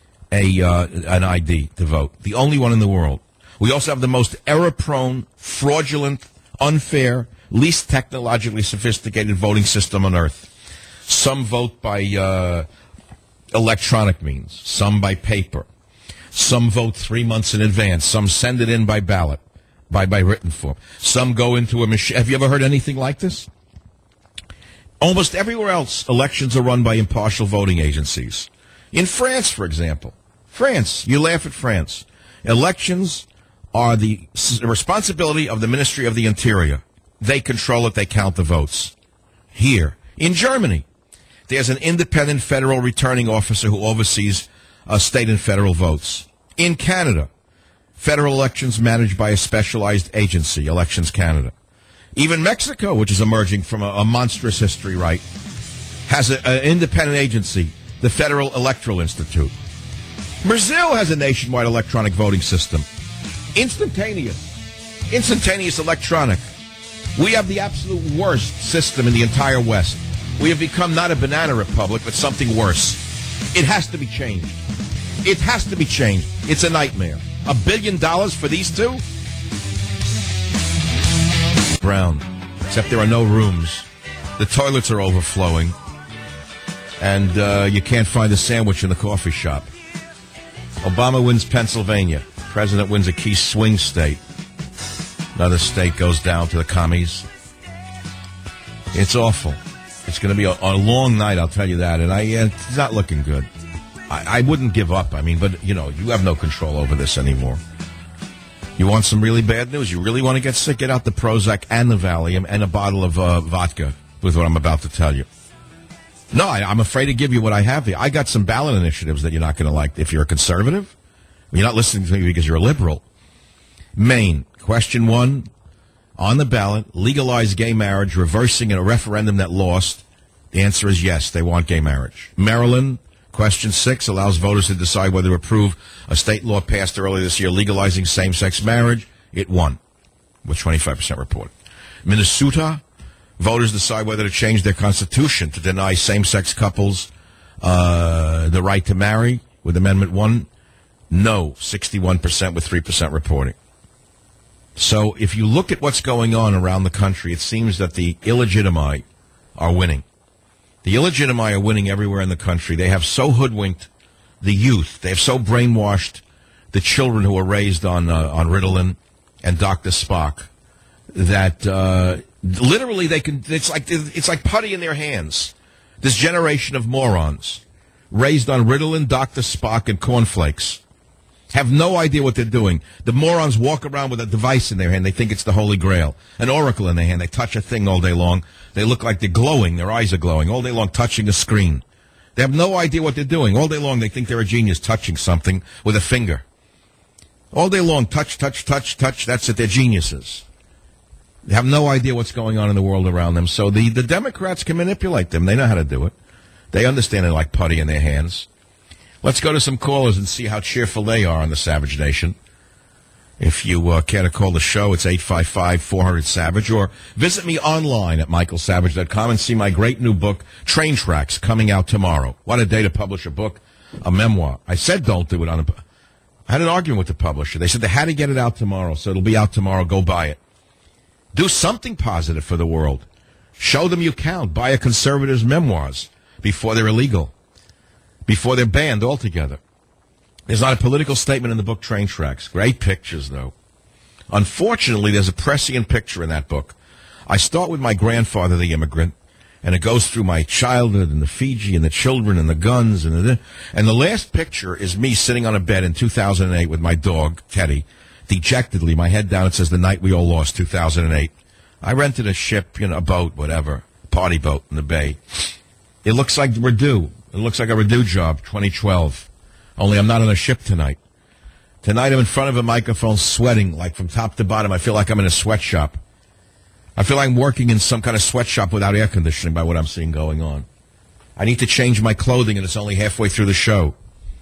an ID to vote. The only one in the world. We also have the most error-prone, fraudulent, unfair, least technologically sophisticated voting system on earth. Some vote by electronic means, some by paper. Some vote 3 months in advance. Some send it in by ballot, by written form. Some go into a machine. Have you ever heard anything like this? Almost everywhere else, elections are run by impartial voting agencies. In France, for example. France, you laugh at France. Elections are the responsibility of the Ministry of the Interior. They control it. They count the votes. Here, in Germany, there's an independent federal returning officer who oversees state and federal votes. In Canada, federal elections managed by a specialized agency, Elections Canada. Even Mexico, which is emerging from a monstrous history, right, has an independent agency, the Federal Electoral Institute. Brazil has a nationwide electronic voting system. Instantaneous electronic. We have the absolute worst system in the entire West. We have become not a banana republic, but something worse. It has to be changed. It has to be changed. It's a nightmare. $1 billion for these two? Brown. Except there are no rooms. The toilets are overflowing. And you can't find a sandwich in the coffee shop. Obama wins Pennsylvania. President wins a key swing state. Another state goes down to the commies. It's awful. It's going to be a long night, I'll tell you that. And it's not looking good. I wouldn't give up. I mean, but, you have no control over this anymore. You want some really bad news? You really want to get sick? Get out the Prozac and the Valium and a bottle of vodka with what I'm about to tell you. No, I'm afraid to give you what I have here. I got some ballot initiatives that you're not going to like if you're a conservative. You're not listening to me because you're a liberal. Maine, question 1 on the ballot, legalize gay marriage, reversing a referendum that lost. The answer is yes, they want gay marriage. Maryland, question 6, allows voters to decide whether to approve a state law passed earlier this year legalizing same-sex marriage. It won, with 25% reported. Minnesota, voters decide whether to change their constitution to deny same-sex couples the right to marry with Amendment 1. No, 61% with 3% reporting. So if you look at what's going on around the country, it seems that the illegitimi are winning. The illegitimi are winning everywhere in the country. They have so hoodwinked the youth. They have so brainwashed the children who are raised on Ritalin and Dr. Spock that literally they can. It's like putty in their hands. This generation of morons raised on Ritalin, Dr. Spock, and cornflakes have no idea what they're doing. The morons walk around with a device in their hand. They think it's the Holy Grail. An oracle in their hand. They touch a thing all day long. They look like they're glowing. Their eyes are glowing. All day long touching a screen. They have no idea what they're doing. All day long they think they're a genius touching something with a finger. All day long, touch, touch, touch, touch. That's it. They're geniuses. They have no idea what's going on in the world around them. So the Democrats can manipulate them. They know how to do it. They understand it like putty in their hands. Let's go to some callers and see how cheerful they are on the Savage Nation. If you care to call the show, it's 855-400-SAVAGE, or visit me online at michaelsavage.com and see my great new book, Train Tracks, coming out tomorrow. What a day to publish a book, a memoir. I said don't do it I had an argument with the publisher. They said they had to get it out tomorrow, so it'll be out tomorrow. Go buy it. Do something positive for the world. Show them you count. Buy a conservative's memoirs before they're illegal, before they're banned altogether. There's not a political statement in the book Train Tracks. Great pictures, though. Unfortunately, there's a prescient picture in that book. I start with my grandfather, the immigrant, and it goes through my childhood and the Fiji and the children and the guns. And the last picture is me sitting on a bed in 2008 with my dog, Teddy, dejectedly, my head down. It says, "The night we all lost, 2008. I rented a ship, a boat, whatever, party boat in the bay. It looks like Redu. It looks like a Redu job, 2012. Only I'm not on a ship tonight. Tonight I'm in front of a microphone sweating, like from top to bottom. I feel like I'm in a sweatshop. I feel like I'm working in some kind of sweatshop without air conditioning by what I'm seeing going on. I need to change my clothing, and it's only halfway through the show.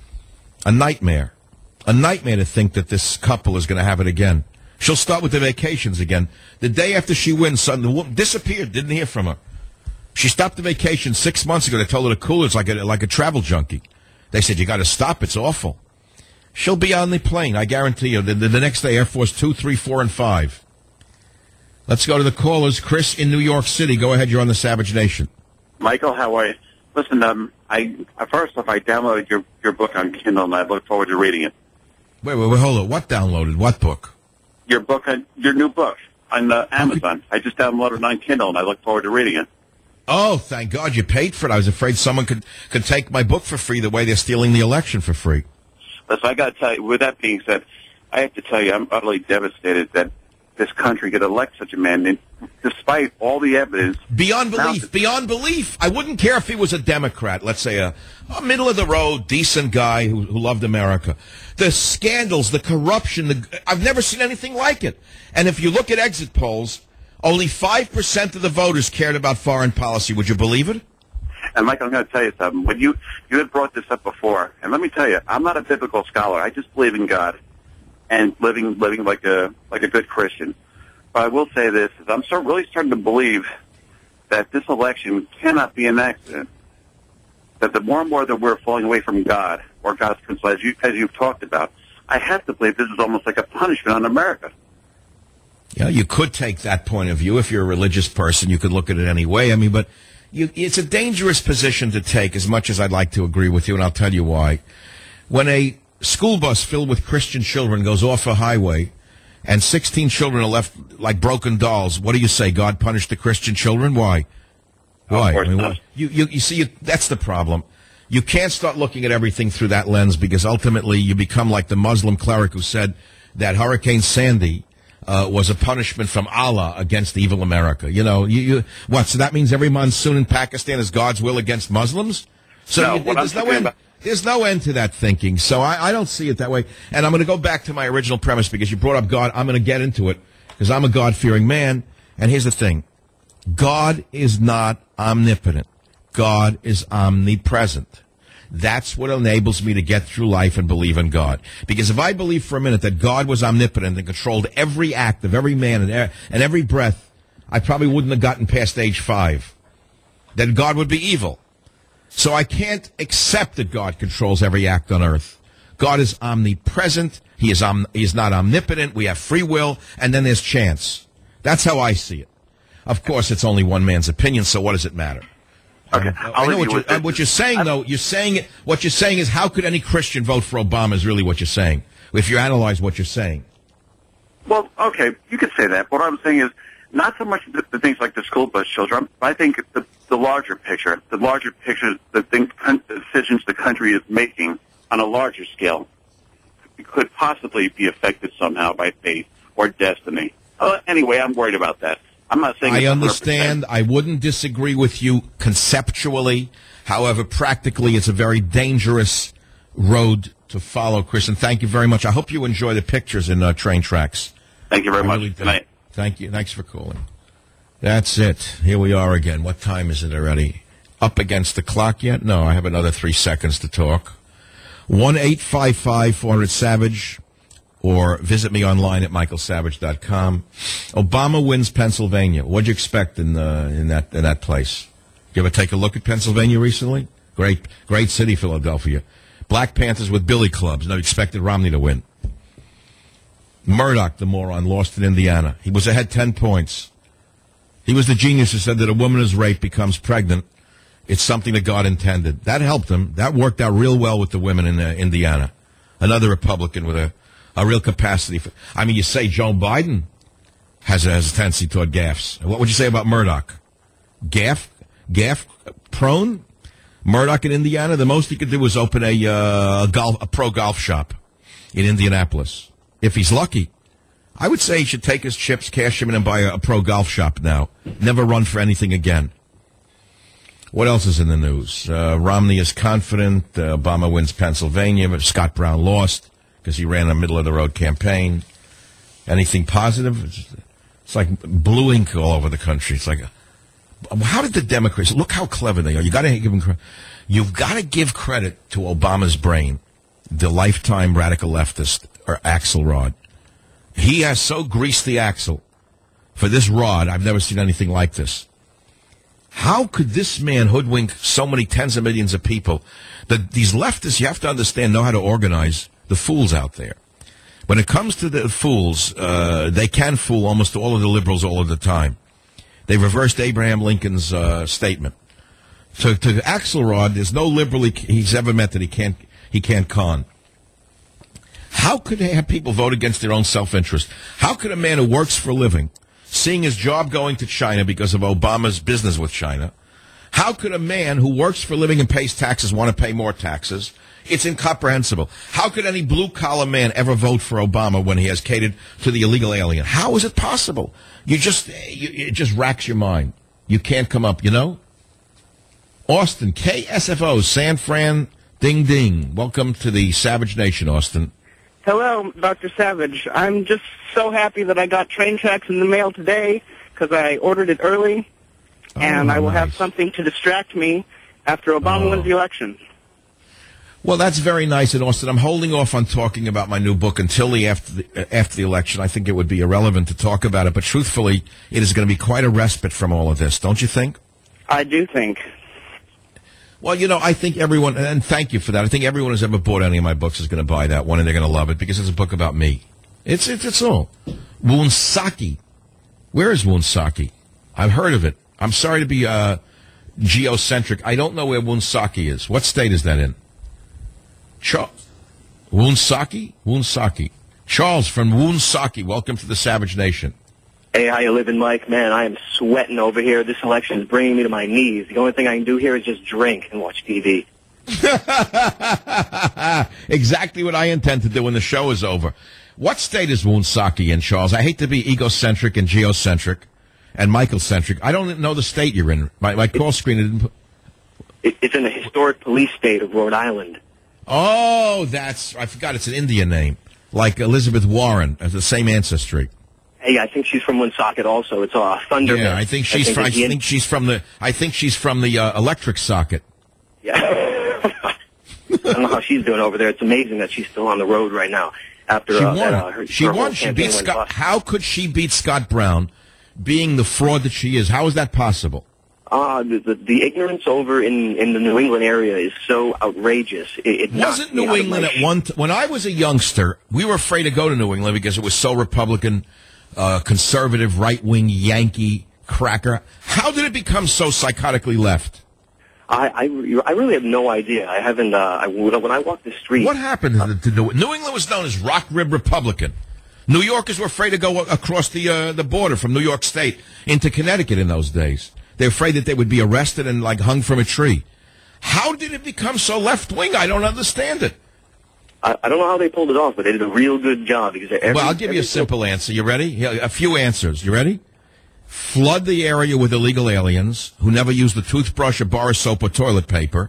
A nightmare. A nightmare to think that this couple is going to have it again. She'll start with the vacations again. The day after she wins, the woman disappeared, didn't hear from her. She stopped the vacation 6 months ago. They told her to cool it. It's like a travel junkie. They said, you got to stop. It's awful. She'll be on the plane. I guarantee you. The next day, Air Force 2, 3, 4, and 5. Let's go to the callers. Chris in New York City. Go ahead. You're on the Savage Nation. Michael, how are you? Listen, first off, I downloaded your book on Kindle, and I look forward to reading it. Wait, hold on. What downloaded? What book? Your new book on Amazon. I just downloaded it on Kindle, and I look forward to reading it. Oh, thank God you paid for it. I was afraid someone could take my book for free the way they're stealing the election for free. Listen, I got to tell you, with that being said, I have to tell you, I'm utterly devastated that this country could elect such a man, and despite all the evidence. Beyond belief. I wouldn't care if he was a Democrat, let's say a middle-of-the-road, decent guy who loved America. The scandals, the corruption, I've never seen anything like it. And if you look at exit polls, only 5% of the voters cared about foreign policy. Would you believe it? And, Mike, I'm going to tell you something. When you had brought this up before, and let me tell you, I'm not a biblical scholar. I just believe in God and living like a good Christian. But I will say this, is I'm really starting to believe that this election cannot be an accident. That the more and more that we're falling away from God, or God's principle, as you've talked about, I have to believe this is almost like a punishment on America. Yeah, you could take that point of view. If you're a religious person, you could look at it any way. I mean, but it's a dangerous position to take, as much as I'd like to agree with you, and I'll tell you why. When a school bus filled with Christian children goes off a highway and 16 children are left like broken dolls, what do you say? God punished the Christian children? Why? Why? Of course not. You see, that's the problem. You can't start looking at everything through that lens, because ultimately you become like the Muslim cleric who said that Hurricane Sandy was a punishment from Allah against evil America. What? So that means every monsoon in Pakistan is God's will against Muslims? So there's no end to that thinking. So I don't see it that way. And I'm going to go back to my original premise, because you brought up God. I'm going to get into it because I'm a God-fearing man. And here's the thing. God is not omnipotent. God is omnipresent. That's what enables me to get through life and believe in God. Because if I believe for a minute that God was omnipotent and controlled every act of every man and every breath, I probably wouldn't have gotten past age 5. That God would be evil. So I can't accept that God controls every act on earth. God is omnipresent. He is not omnipotent. We have free will, and then there's chance. That's how I see it. Of course, it's only one man's opinion, so what does it matter? Okay, I know what you're saying, though. What you're saying is, how could any Christian vote for Obama is really what you're saying, if you analyze what you're saying. Well, okay, you could say that. But what I'm saying is, not so much the things like the school bus children. I think the larger picture, the decisions the country is making on a larger scale could possibly be affected somehow by fate or destiny. Anyway, I'm worried about that. I'm not saying I understand. I wouldn't disagree with you conceptually. However, practically, it's a very dangerous road to follow, Chris. And thank you very much. I hope you enjoy the pictures in Train Tracks. Thank you very much. Really Good night. Thank you. Thanks for calling. That's it. Here we are again. What time is it already? Up against the clock yet? No, I have another 3 seconds to talk. 1-855-400-SAVAGE or visit me online at michaelsavage.com. Obama wins Pennsylvania. What'd you expect in that place? You ever take a look at Pennsylvania recently? Great city, Philadelphia. Black Panthers with billy clubs. No, expected Romney to win. Murdoch, the moron, lost in Indiana. He was ahead 10 points. He was the genius who said that a woman is raped, becomes pregnant. It's something that God intended. That helped him. That worked out real well with the women in Indiana. Another Republican with a real capacity for... I mean, you say Joe Biden has a tendency toward gaffes. What would you say about Murdoch? Gaff prone? Murdoch in Indiana, the most he could do was open a pro golf shop in Indianapolis. If he's lucky. I would say he should take his chips, cash them in, and buy a pro golf shop now. Never run for anything again. What else is in the news? Romney is confident. Obama wins Pennsylvania, but Scott Brown lost because he ran a middle-of-the-road campaign. Anything positive? It's like blue ink all over the country. It's like, how did the Democrats, look how clever they are. You've got to give credit to Obama's brain, the lifetime radical leftist, or Axelrod. He has so greased the axle for this rod. I've never seen anything like this. How could this man hoodwink so many tens of millions of people? These leftists, you have to understand, know how to organize the fools out there. When it comes to the fools, they can fool almost all of the liberals all of the time. They reversed Abraham Lincoln's statement. To Axelrod, there's no liberal he's ever met that he can't con. How could they have people vote against their own self-interest? How could a man who works for a living, seeing his job going to China because of Obama's business with China, how could a man who works for a living and pays taxes want to pay more taxes? It's incomprehensible. How could any blue-collar man ever vote for Obama when he has catered to the illegal alien? How is it possible? It just racks your mind. You can't come up, you know? Austin, KSFO, San Fran, ding, ding. Welcome to the Savage Nation, Austin. Hello, Dr. Savage. I'm just so happy that I got Train Tracks in the mail today because I ordered it early, and I will have something to distract me after Obama wins the election. Well, that's very nice. And, Austin, I'm holding off on talking about my new book until after the election. I think it would be irrelevant to talk about it. But truthfully, it is going to be quite a respite from all of this, don't you think? I do think. Well, you know, I think everyone, and thank you for that, I think everyone who's ever bought any of my books is going to buy that one, and they're going to love it, because it's a book about me. It's all. Woonsocket. Where is Woonsocket? I've heard of it. I'm sorry to be geocentric. I don't know where Woonsocket is. What state is that in? Woonsocket? Woonsocket. Charles from Woonsocket, welcome to the Savage Nation. Hey, how you living, Mike? Man, I am sweating over here. This election is bringing me to my knees. The only thing I can do here is just drink and watch TV. Exactly what I intend to do when the show is over. What state is Woonsocket in, Charles? I hate to be egocentric and geocentric and Michael-centric. I don't know the state you're in. My call screen didn't... It's in the historic police state of Rhode Island. Oh, I forgot. It's an Indian name. Like Elizabeth Warren, has the same ancestry. Hey, I think she's from Woonsocket also. It's Thunder. Yeah, I think she's from the electric socket. Yeah. I don't know how she's doing over there. It's amazing that she's still on the road right now. After she won. her She whole won. She campaign beat went Scott. bust. How could she beat Scott Brown, being the fraud that she is? How is that possible? The ignorance over in the New England area is so outrageous. It Wasn't New England at one when I was a youngster, we were afraid to go to New England because it was so Republican, conservative, right-wing Yankee cracker. How did it become so psychotically left? I really have no idea. I haven't. When I walk the street, What happened to New England? Was known as rock rib Republican. New Yorkers were afraid to go across the border from New York State into Connecticut in those days. They're afraid that they would be arrested and hung from a tree. How did it become so left-wing? I don't understand it. I don't know how they pulled it off, but they did a real good job. Because I'll give you a simple answer. You ready? Yeah, a few answers. You ready? Flood the area with illegal aliens who never use the toothbrush or bar of soap or toilet paper.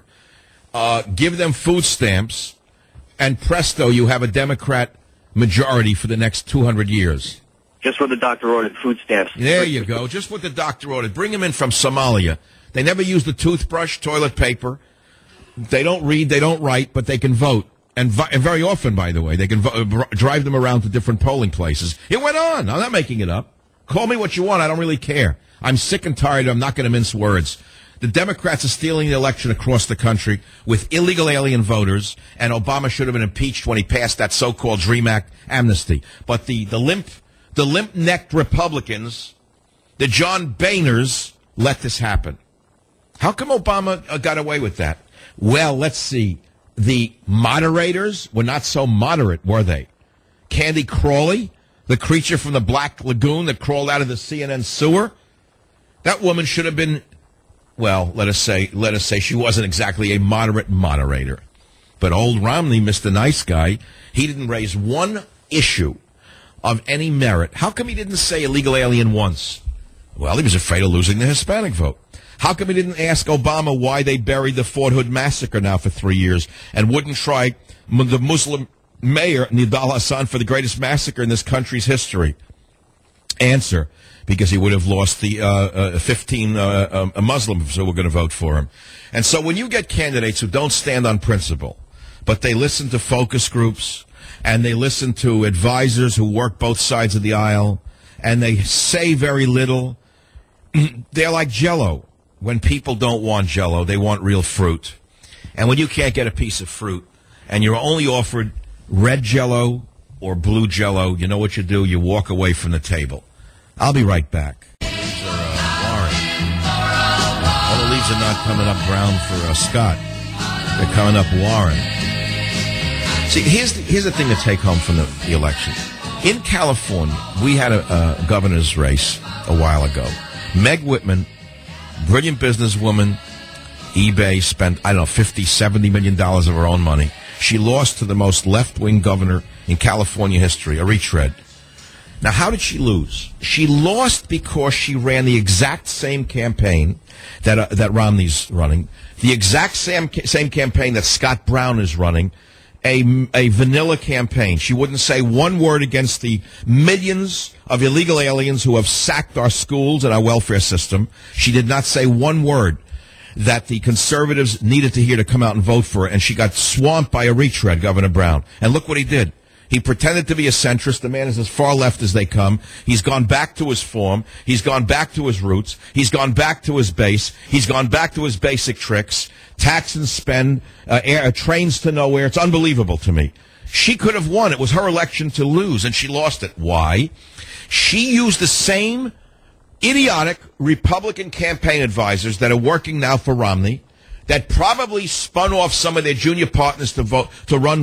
Give them food stamps, and presto, you have a Democrat majority for the next 200 years. Just what the doctor ordered, food stamps. There you go. Just what the doctor ordered. Bring them in from Somalia. They never use the toothbrush, toilet paper. They don't read, they don't write, but they can vote. And very often, by the way, they can drive them around to different polling places. It went on. I'm not making it up. Call me what you want. I don't really care. I'm sick and tired. I'm not going to mince words. The Democrats are stealing the election across the country with illegal alien voters, and Obama should have been impeached when he passed that so-called DREAM Act amnesty. But the limp-necked Republicans, the John Boehners, let this happen. How come Obama got away with that? Well, let's see. The moderators were not so moderate, were they? Candy Crawley, the creature from the Black Lagoon that crawled out of the CNN sewer? That woman should have been, well, let us say she wasn't exactly a moderate moderator. But old Romney, Mr. Nice Guy, he didn't raise one issue of any merit. How come he didn't say illegal alien once? Well, he was afraid of losing the Hispanic vote. How come he didn't ask Obama why they buried the Fort Hood massacre now for 3 years and wouldn't try the Muslim mayor, Nidal Hassan, for the greatest massacre in this country's history? Answer, because he would have lost the 15 Muslims who were going to vote for him. And so when you get candidates who don't stand on principle, but they listen to focus groups, and they listen to advisors who work both sides of the aisle, and they say very little, they're like Jell-O. When people don't want Jell-O, they want real fruit. And when you can't get a piece of fruit, and you're only offered red Jell-O or blue Jell-O, you know what you do? You walk away from the table. I'll be right back. These are Warren. All the leaves are not coming up brown for Scott. They're coming up Warren. See, here's the thing to take home from the election. In California, we had a governor's race a while ago. Meg Whitman, brilliant businesswoman, eBay, spent, I don't know, $50, $70 million of her own money. She lost to the most left-wing governor in California history, a retread. Now, how did she lose? She lost because she ran the exact same campaign that Romney's running, the exact same campaign that Scott Brown is running, a vanilla campaign. She wouldn't say one word against the millions of illegal aliens who have sacked our schools and our welfare system. She did not say one word that the conservatives needed to hear to come out and vote for her, and she got swamped by a retread, Governor Brown. And look what he did. He pretended to be a centrist. The man is as far left as they come. He's gone back to his form. He's gone back to his roots. He's gone back to his base. He's gone back to his basic tricks. Tax and spend, trains to nowhere. It's unbelievable to me. She could have won. It was her election to lose, and she lost it. Why? She used the same idiotic Republican campaign advisors that are working now for Romney, that probably spun off some of their junior partners to run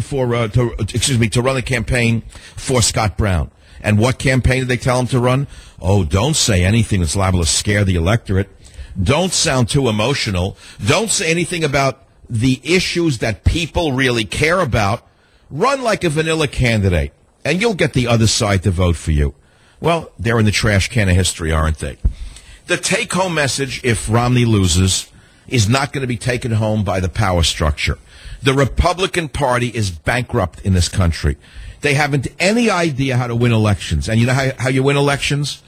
the campaign for Scott Brown. And what campaign did they tell him to run? Oh, don't say anything that's liable to scare the electorate. Don't sound too emotional. Don't say anything about the issues that people really care about. Run like a vanilla candidate, and you'll get the other side to vote for you. Well, they're in the trash can of history, aren't they? The take-home message, if Romney loses, is not going to be taken home by the power structure. The Republican Party is bankrupt in this country. They haven't any idea how to win elections. And you know how you win elections?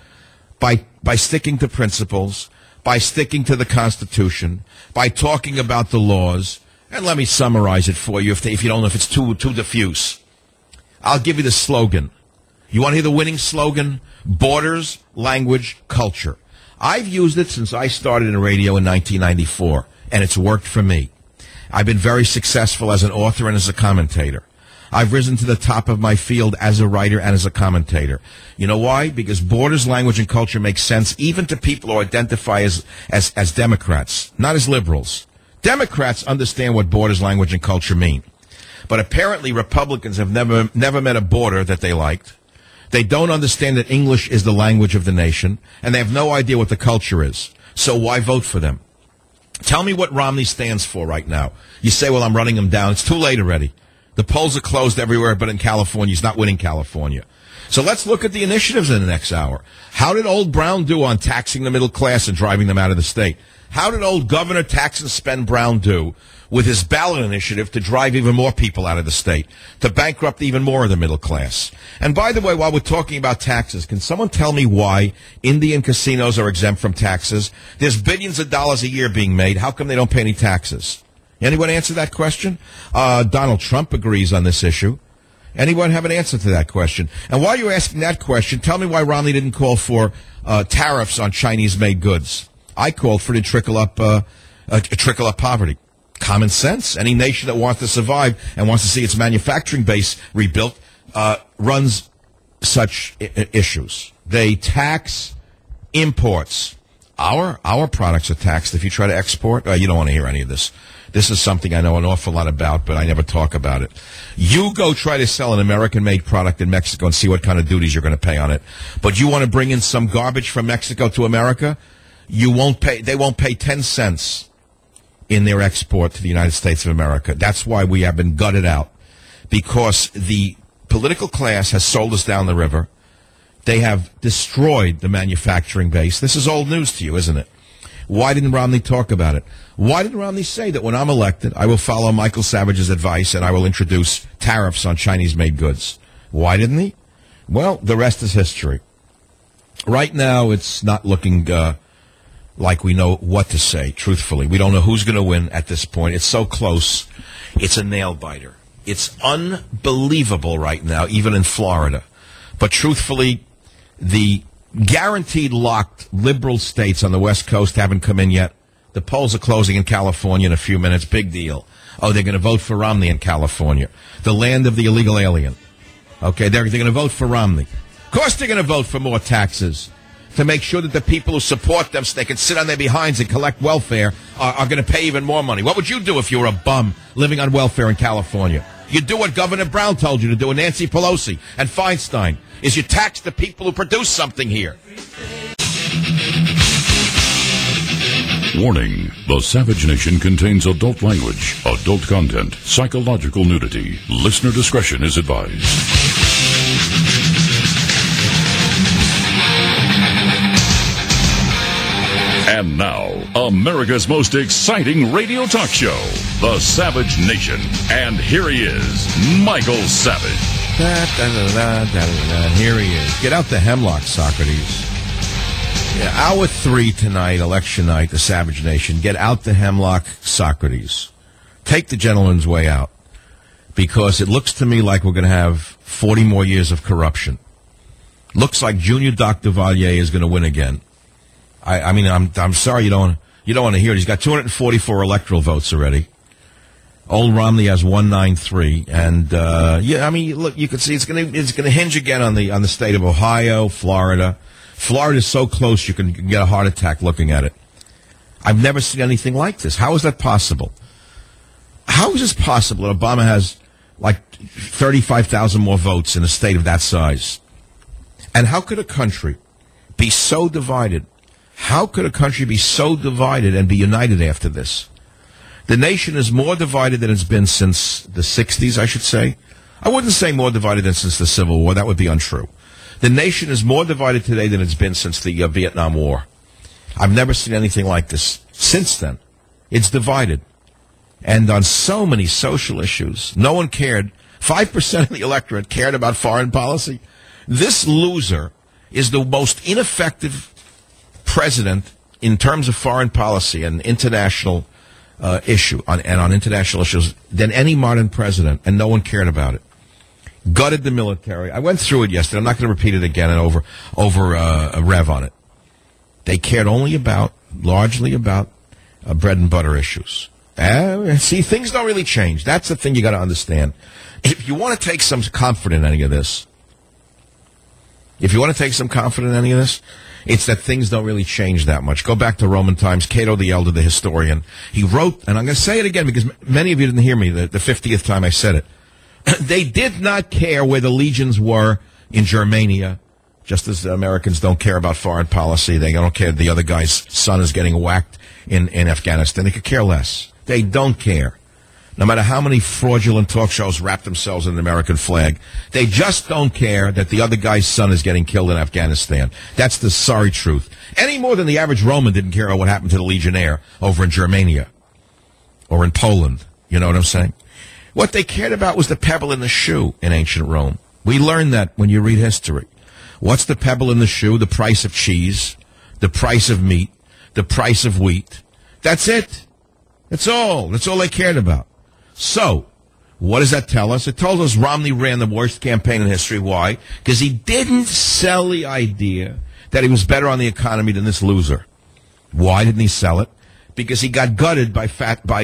By sticking to principles, by sticking to the Constitution, by talking about the laws. And let me summarize it for you if you don't know if it's too diffuse. I'll give you the slogan. You want to hear the winning slogan? Borders, language, culture. I've used it since I started in radio in 1994, and it's worked for me. I've been very successful as an author and as a commentator. I've risen to the top of my field as a writer and as a commentator. You know why? Because borders, language, and culture make sense even to people who identify as Democrats, not as liberals. Democrats understand what borders, language, and culture mean. But apparently Republicans have never met a border that they liked. They don't understand that English is the language of the nation, and they have no idea what the culture is. So why vote for them? Tell me what Romney stands for right now. You say, well, I'm running him down. It's too late already. The polls are closed everywhere, but in California, he's not winning California. So let's look at the initiatives in the next hour. How did old Brown do on taxing the middle class and driving them out of the state? How did old Governor Tax and Spend Brown do with his ballot initiative to drive even more people out of the state, to bankrupt even more of the middle class? And by the way, while we're talking about taxes, can someone tell me why Indian casinos are exempt from taxes? There's billions of dollars a year being made. How come they don't pay any taxes? Anyone answer that question? Donald Trump agrees on this issue. Anyone have an answer to that question? And while you're asking that question, tell me why Romney didn't call for tariffs on Chinese-made goods. I called for the trickle up poverty. Common sense. Any nation that wants to survive and wants to see its manufacturing base rebuilt runs such issues. They tax imports. Our products are taxed if you try to export. You don't want to hear any of this. This is something I know an awful lot about, but I never talk about it. You go try to sell an American-made product in Mexico and see what kind of duties you're going to pay on it. But you want to bring in some garbage from Mexico to America, they won't pay 10 cents in their export to the United States of America. That's why we have been gutted out, because the political class has sold us down the river. They have destroyed the manufacturing base. This is old news to you, isn't it? Why didn't Romney talk about it? Why didn't Romney say that when I'm elected, I will follow Michael Savage's advice and I will introduce tariffs on Chinese-made goods? Why didn't he? Well, the rest is history. Right now, it's not looking like we know what to say, truthfully. We don't know who's going to win at this point. It's so close. It's a nail-biter. It's unbelievable right now, even in Florida. But truthfully, the guaranteed locked liberal states on the West Coast haven't come in yet. The polls are closing in California in a few minutes. Big deal. Oh, they're going to vote for Romney in California, the land of the illegal alien. Okay, they're going to vote for Romney. Of course they're going to vote for more taxes to make sure that the people who support them so they can sit on their behinds and collect welfare are going to pay even more money. What would you do if you were a bum living on welfare in California? You'd do what Governor Brown told you to do, and Nancy Pelosi and Feinstein, is you tax the people who produce something here. Warning, the Savage Nation contains adult language, adult content, psychological nudity. Listener discretion is advised. And now, America's most exciting radio talk show, The Savage Nation. And here he is, Michael Savage. Here he is. Get out the hemlock, Socrates. Yeah, hour 3 tonight, election night, The Savage Nation. Get out the hemlock, Socrates. Take the gentleman's way out. Because it looks to me like we're going to have 40 more years of corruption. Looks like Junior Doc Duvalier is going to win again. I mean, I'm sorry you don't want to hear it. He's got 244 electoral votes already. Old Romney has 193, and yeah, I mean, look, you can see it's going to hinge again on the state of Ohio, Florida. Florida's so close you can get a heart attack looking at it. I've never seen anything like this. How is that possible? How is this possible that Obama has like 35,000 more votes in a state of that size? And how could a country be so divided? How could a country be so divided and be united after this? The nation is more divided than it's been since the 60s, I should say. I wouldn't say more divided than since the Civil War. That would be untrue. The nation is more divided today than it's been since the Vietnam War. I've never seen anything like this since then. It's divided. And on so many social issues, no one cared. 5% of the electorate cared about foreign policy. This loser is the most ineffective president in terms of foreign policy and international on international issues than any modern president, and no one cared about it. Gutted the military. I went through it yesterday. I'm not going to repeat it again and over rev on it. They cared largely about bread and butter issues. See, things don't really change. That's the thing you got to understand. If you want to take some comfort in any of this, it's that things don't really change that much. Go back to Roman times. Cato the Elder, the historian, he wrote, and I'm going to say it again because many of you didn't hear me the 50th time I said it. They did not care where the legions were in Germania, just as the Americans don't care about foreign policy. They don't care the other guy's son is getting whacked in Afghanistan. They could care less. They don't care. No matter how many fraudulent talk shows wrap themselves in the American flag, they just don't care that the other guy's son is getting killed in Afghanistan. That's the sorry truth. Any more than the average Roman didn't care what happened to the legionnaire over in Germania or in Poland. You know what I'm saying? What they cared about was the pebble in the shoe in ancient Rome. We learned that when you read history. What's the pebble in the shoe? The price of cheese, the price of meat, the price of wheat. That's it. That's all. That's all they cared about. So, what does that tell us? It tells us Romney ran the worst campaign in history. Why? Because he didn't sell the idea that he was better on the economy than this loser. Why didn't he sell it? Because he got gutted by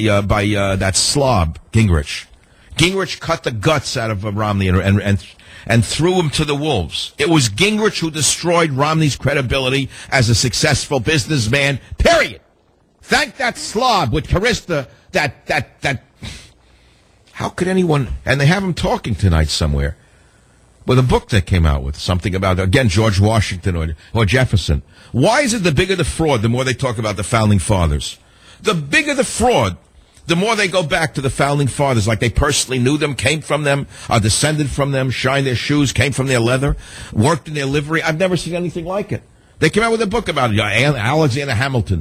that slob, Gingrich. Gingrich cut the guts out of Romney and threw him to the wolves. It was Gingrich who destroyed Romney's credibility as a successful businessman, period. Thank that slob with Carista, that. How could anyone, and they have him talking tonight somewhere, with a book that came out with something about, again, George Washington or Jefferson. Why is it the bigger the fraud, the more they talk about the Founding Fathers? The bigger the fraud, the more they go back to the Founding Fathers, like they personally knew them, came from them, are descended from them, shined their shoes, came from their leather, worked in their livery. I've never seen anything like it. They came out with a book about it. Alexander Hamilton.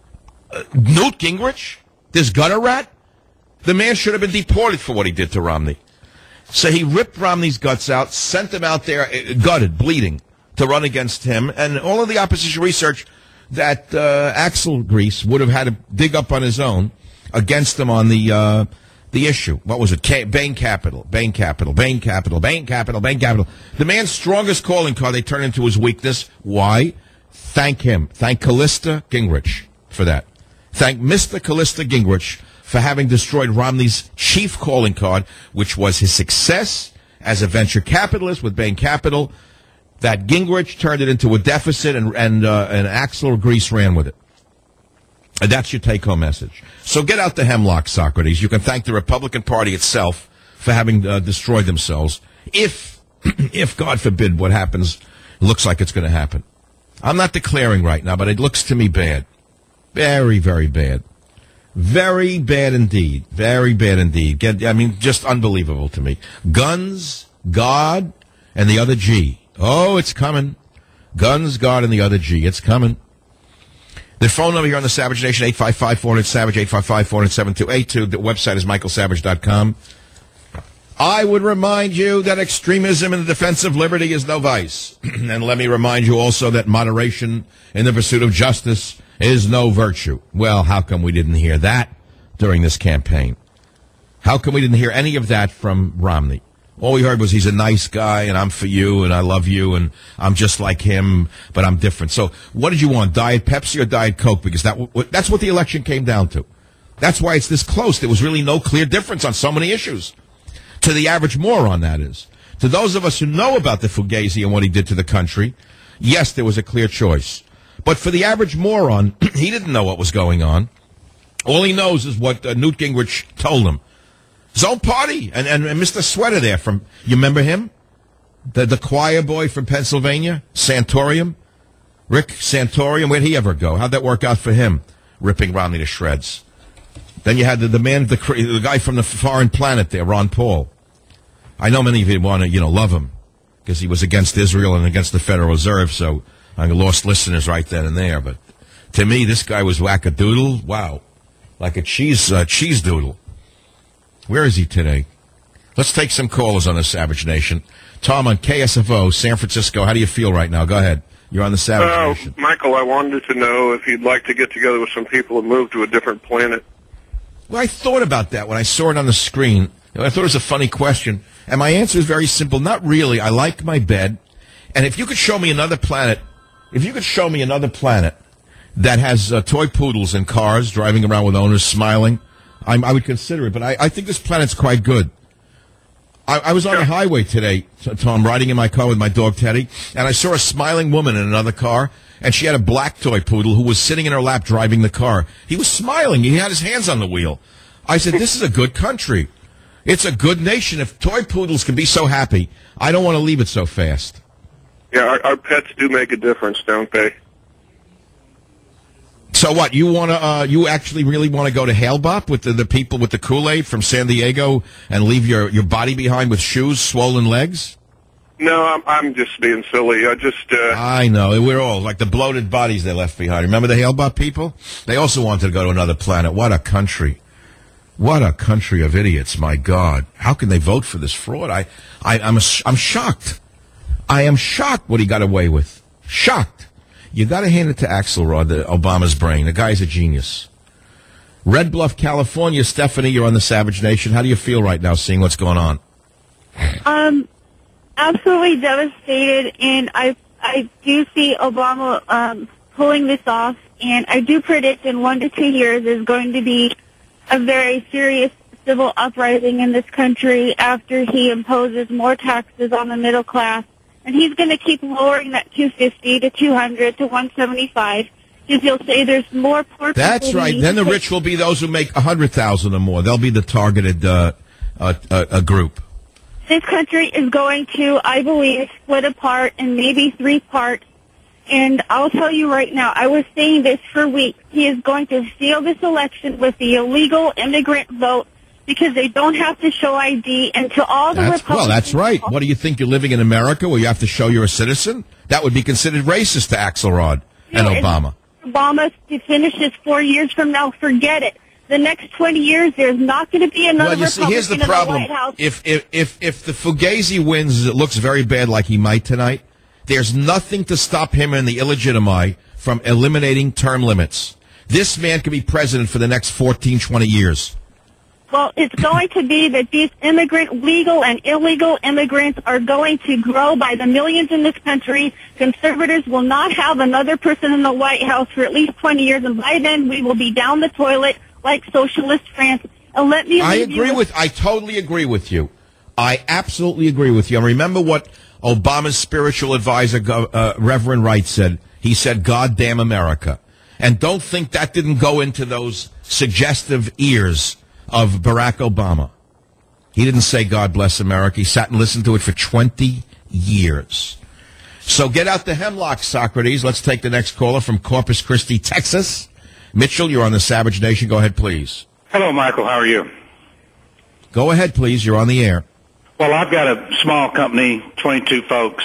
Newt Gingrich? This gutter rat? The man should have been deported for what he did to Romney. So he ripped Romney's guts out, sent him out there, gutted, bleeding, to run against him. And all of the opposition research that Axel Grease would have had to dig up on his own against him on the issue. What was it? Bain Capital. The man's strongest calling card, they turned into his weakness. Why? Thank him. Thank Callista Gingrich for that. Thank Mr. Callista Gingrich for having destroyed Romney's chief calling card, which was his success as a venture capitalist with Bain Capital. That Gingrich turned it into a deficit, and Axel Grease ran with it. And that's your take-home message. So get out the hemlock, Socrates. You can thank the Republican Party itself for having destroyed themselves. If God forbid, what happens looks like it's going to happen. I'm not declaring right now, but it looks to me bad. Very, very bad. Very bad indeed. Very bad indeed. Just unbelievable to me. Guns, God, and the other G. Oh, it's coming. Guns, God, and the other G. It's coming. The phone number here on the Savage Nation, 855-400-SAVAGE, 855-400-7282. The website is michaelsavage.com. I would remind you that extremism in the defense of liberty is no vice. And let me remind you also that moderation in the pursuit of justice is no virtue. Well, how come we didn't hear that during this campaign? How come we didn't hear any of that from Romney? All we heard was he's a nice guy, and I'm for you, and I love you, and I'm just like him, but I'm different. So what did you want, Diet Pepsi or Diet Coke? Because that's what the election came down to. That's why it's this close. There was really no clear difference on so many issues. To the average moron, that is. To those of us who know about the Fugazi and what he did to the country, yes, there was a clear choice. But for the average moron, he didn't know what was going on. All he knows is what Newt Gingrich told him. His own party. And Mr. Sweater there from, you remember him? The choir boy from Pennsylvania? Santorium? Rick Santorium? Where'd he ever go? How'd that work out for him? Ripping Romney to shreds. Then you had the man, the guy from the foreign planet there, Ron Paul. I know many of you want to, love him because he was against Israel and against the Federal Reserve, so I lost listeners right then and there. But to me, this guy was wackadoodle. Wow. like a cheese doodle. Where is he today? Let's take some callers on the Savage Nation. Tom on KSFO, San Francisco. How do you feel right now? Go ahead. You're on the Savage Nation. Michael, I wanted to know if you'd like to get together with some people and move to a different planet. Well, I thought about that when I saw it on the screen. I thought it was a funny question. And my answer is very simple. Not really. I like my bed. And if you could show me another planet, that has toy poodles and cars driving around with owners smiling, I would consider it. But I think this planet's quite good. I was on the highway today, Tom, riding in my car with my dog Teddy, and I saw a smiling woman in another car, and she had a black toy poodle who was sitting in her lap driving the car. He was smiling. He had his hands on the wheel. I said, this is a good country. It's a good nation. If toy poodles can be so happy, I don't want to leave it so fast. Yeah, our pets do make a difference, don't they? So what, you actually really want to go to Hale-Bopp with the people with the Kool-Aid from San Diego and leave your body behind with shoes, swollen legs? No, I'm just being silly. I know. We're all like the bloated bodies they left behind. Remember the Hale-Bopp people? They also wanted to go to another planet. What a country. What a country of idiots, my God. How can they vote for this fraud? I'm shocked. I am shocked what he got away with. Shocked. You got to hand it to Axelrod, Obama's brain. The guy's a genius. Red Bluff, California. Stephanie, you're on the Savage Nation. How do you feel right now seeing what's going on? Absolutely devastated, and I do see Obama pulling this off, and I do predict in 1 to 2 years there's going to be a very serious civil uprising in this country after he imposes more taxes on the middle class. And he's going to keep lowering that 250 to 200 to 175 because he'll say there's more poor people. That's right. Then the rich will be those who make 100,000 or more. They'll be the targeted group. This country is going to, I believe, split apart in maybe 3 parts. And I'll tell you right now, I was saying this for weeks. He is going to seal this election with the illegal immigrant vote because they don't have to show ID until all the Republicans... Well, that's right. What do you think? You're living in America where you have to show you're a citizen? That would be considered racist to Axelrod and Obama. Obama finishes 4 years from now, forget it. The next 20 years, there's not going to be another Republican here's the problem. in the White House. If the Fugazi wins, it looks very bad like he might tonight. There's nothing to stop him and the illegitimi from eliminating term limits. This man could be president for the next 14, 20 years. Well, it's going to be that these legal and illegal immigrants are going to grow by the millions in this country. Conservatives will not have another person in the White House for at least 20 years, and by then we will be down the toilet like socialist France. And let me I totally agree with you. I absolutely agree with you. And remember what Obama's spiritual advisor, Reverend Wright, said. He said, "God damn America." And don't think that didn't go into those suggestive ears of Barack Obama. He didn't say God bless America. He sat and listened to it for 20 years. So get out the hemlock, Socrates. Let's take the next caller from Corpus Christi, Texas. Mitchell, you're on the Savage Nation. Go ahead, please. Hello, Michael. How are you? Go ahead, please. You're on the air. Well, I've got a small company, 22 folks,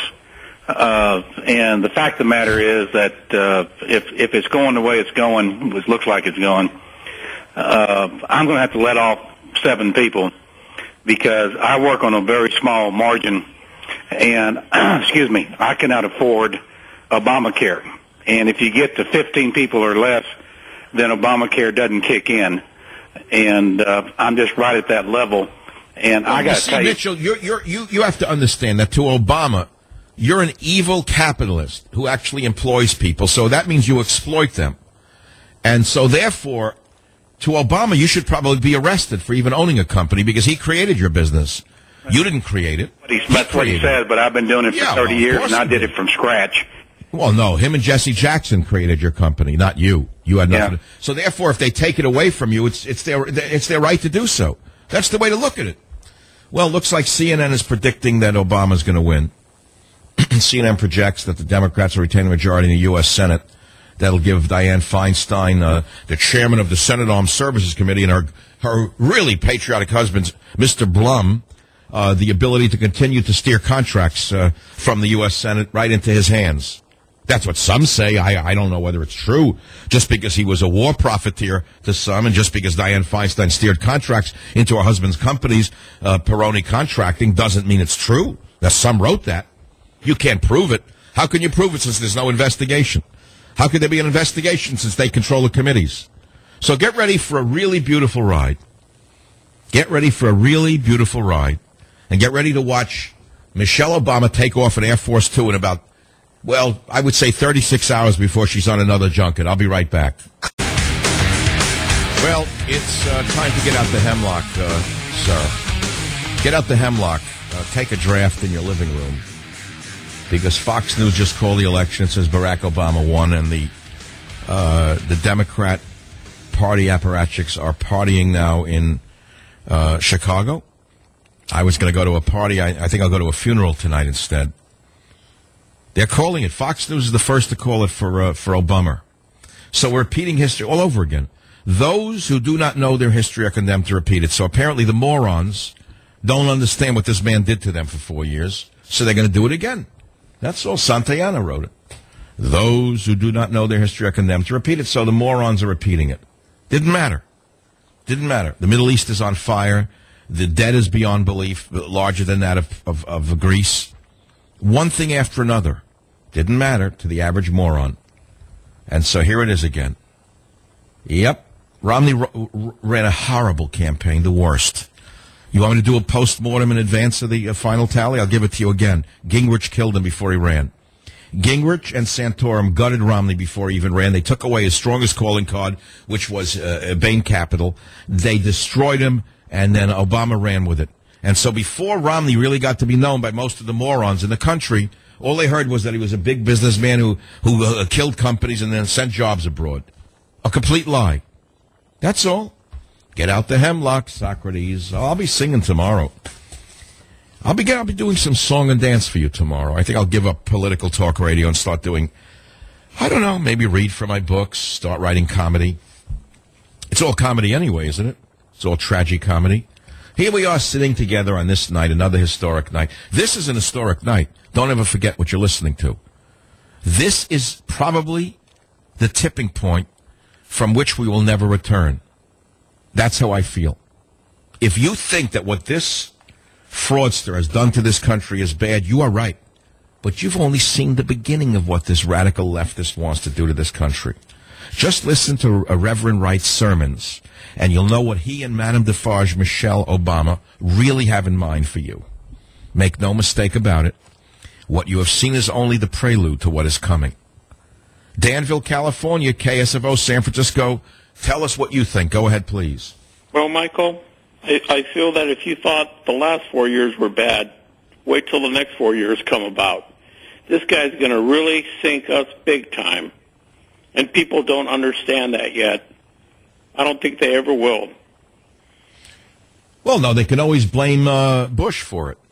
and the fact of the matter is that if it's going the way it's going, which looks like it's going, I'm going to have to let off 7 people because I work on a very small margin, and excuse me, I cannot afford Obamacare. And if you get to 15 people or less, then Obamacare doesn't kick in. And I'm just right at that level. And I got to tell you, Mitchell, you have to understand that to Obama, you're an evil capitalist who actually employs people. So that means you exploit them. And so therefore, to Obama, you should probably be arrested for even owning a company because he created your business. You didn't create it. That's what he says, but I've been doing it for 30 years, and I did it from scratch. Well, no, him and Jesse Jackson created your company, not you. You had nothing. So therefore, if they take it away from you, it's their right to do so. That's the way to look at it. Well, it looks like CNN is predicting that Obama's going to win. CNN projects that the Democrats will retain a majority in the U.S. Senate. That'll give Dianne Feinstein, the chairman of the Senate Armed Services Committee, and her really patriotic husband, Mr. Blum, the ability to continue to steer contracts from the U.S. Senate right into his hands. That's what some say. I don't know whether it's true. Just because he was a war profiteer to some, and just because Dianne Feinstein steered contracts into her husband's companies, Peroni Contracting, doesn't mean it's true. Now, some wrote that. You can't prove it. How can you prove it since there's no investigation? How could there be an investigation since they control the committees? So get ready for a really beautiful ride. Get ready for a really beautiful ride. And get ready to watch Michelle Obama take off an Air Force Two in about, well, I would say 36 hours before she's on another junket. I'll be right back. Well, it's time to get out the hemlock, sir. Get out the hemlock. Take a draft in your living room. Because Fox News just called the election. It says Barack Obama won, and the Democrat Party apparatchiks are partying now in Chicago. I was going to go to a party. I think I'll go to a funeral tonight instead. They're calling it. Fox News is the first to call it for Obama. So we're repeating history all over again. Those who do not know their history are condemned to repeat it. So apparently the morons don't understand what this man did to them for 4 years, so they're going to do it again. That's all. Santayana wrote it. Those who do not know their history are condemned to repeat it, so the morons are repeating it. Didn't matter. Didn't matter. The Middle East is on fire. The debt is beyond belief, larger than that of Greece. One thing after another. Didn't matter to the average moron. And so here it is again. Yep. Romney ran a horrible campaign, the worst. You want me to do a post-mortem in advance of the final tally? I'll give it to you again. Gingrich killed him before he ran. Gingrich and Santorum gutted Romney before he even ran. They took away his strongest calling card, which was Bain Capital. They destroyed him, and then Obama ran with it. And so before Romney really got to be known by most of the morons in the country, all they heard was that he was a big businessman who killed companies and then sent jobs abroad. A complete lie. That's all. Get out the hemlock, Socrates. I'll be singing tomorrow. I'll be doing some song and dance for you tomorrow. I think I'll give up political talk radio and start doing, I don't know, maybe read from my books, start writing comedy. It's all comedy anyway, isn't it? It's all tragicomedy. Here we are sitting together on this night, another historic night. This is an historic night. Don't ever forget what you're listening to. This is probably the tipping point from which we will never return. That's how I feel. If you think that what this fraudster has done to this country is bad, you are right. But you've only seen the beginning of what this radical leftist wants to do to this country. Just listen to Reverend Wright's sermons, and you'll know what he and Madame Defarge, Michelle Obama, really have in mind for you. Make no mistake about it. What you have seen is only the prelude to what is coming. Danville, California, KSFO, San Francisco. Tell us what you think. Go ahead, please. Well, Michael, I feel that if you thought the last 4 years were bad, wait till the next 4 years come about. This guy's going to really sink us big time, and people don't understand that yet. I don't think they ever will. Well, no, they can always blame Bush for it.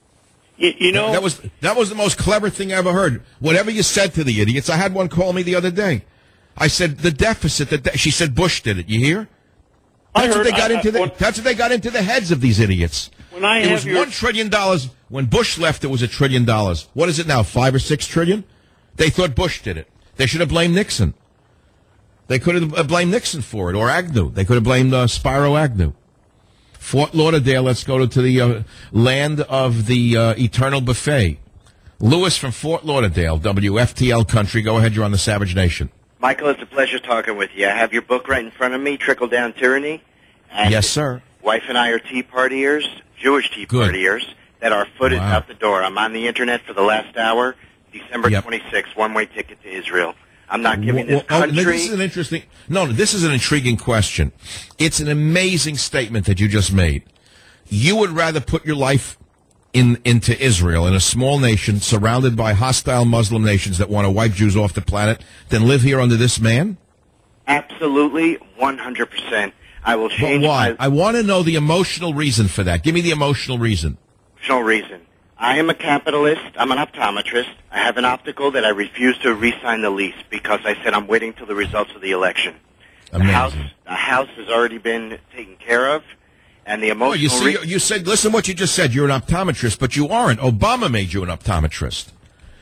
You know, that was the most clever thing I ever heard. Whatever you said to the idiots, I had one call me the other day. I said the deficit. She said Bush did it. You hear? That's what they got into. That's what they got into the heads of these idiots. It was $1 trillion when Bush left. It was $1 trillion. What is it now? 5 or 6 trillion? They thought Bush did it. They should have blamed Nixon. They could have blamed Nixon for it, or Agnew. They could have blamed Spiro Agnew. Fort Lauderdale. Let's go to the land of the eternal buffet. Lewis from Fort Lauderdale, WFTL country. Go ahead. You're on the Savage Nation. Michael, it's a pleasure talking with you. I have your book right in front of me, Trickle Down Tyranny. And yes, sir. Wife and I are Tea Partiers, Jewish Tea Partiers, that our foot is out the door. I'm on the Internet for the last hour, December 26th, one-way ticket to Israel. I'm not giving this country... This is an interesting... No, this is an intriguing question. It's an amazing statement that you just made. You would rather put your life into Israel, in a small nation surrounded by hostile Muslim nations that want to wipe Jews off the planet, than live here under this man? Absolutely, 100%. I will change. But why? I want to know the emotional reason for that. Give me the emotional reason. Emotional reason. I am a capitalist. I'm an optometrist. I have an optical that I refuse to re-sign the lease because I said I'm waiting till the results of the election. Amazing. The house has already been taken care of. And the emotional... you said, listen what you just said, you're an optometrist, but you aren't. Obama made you an optometrist.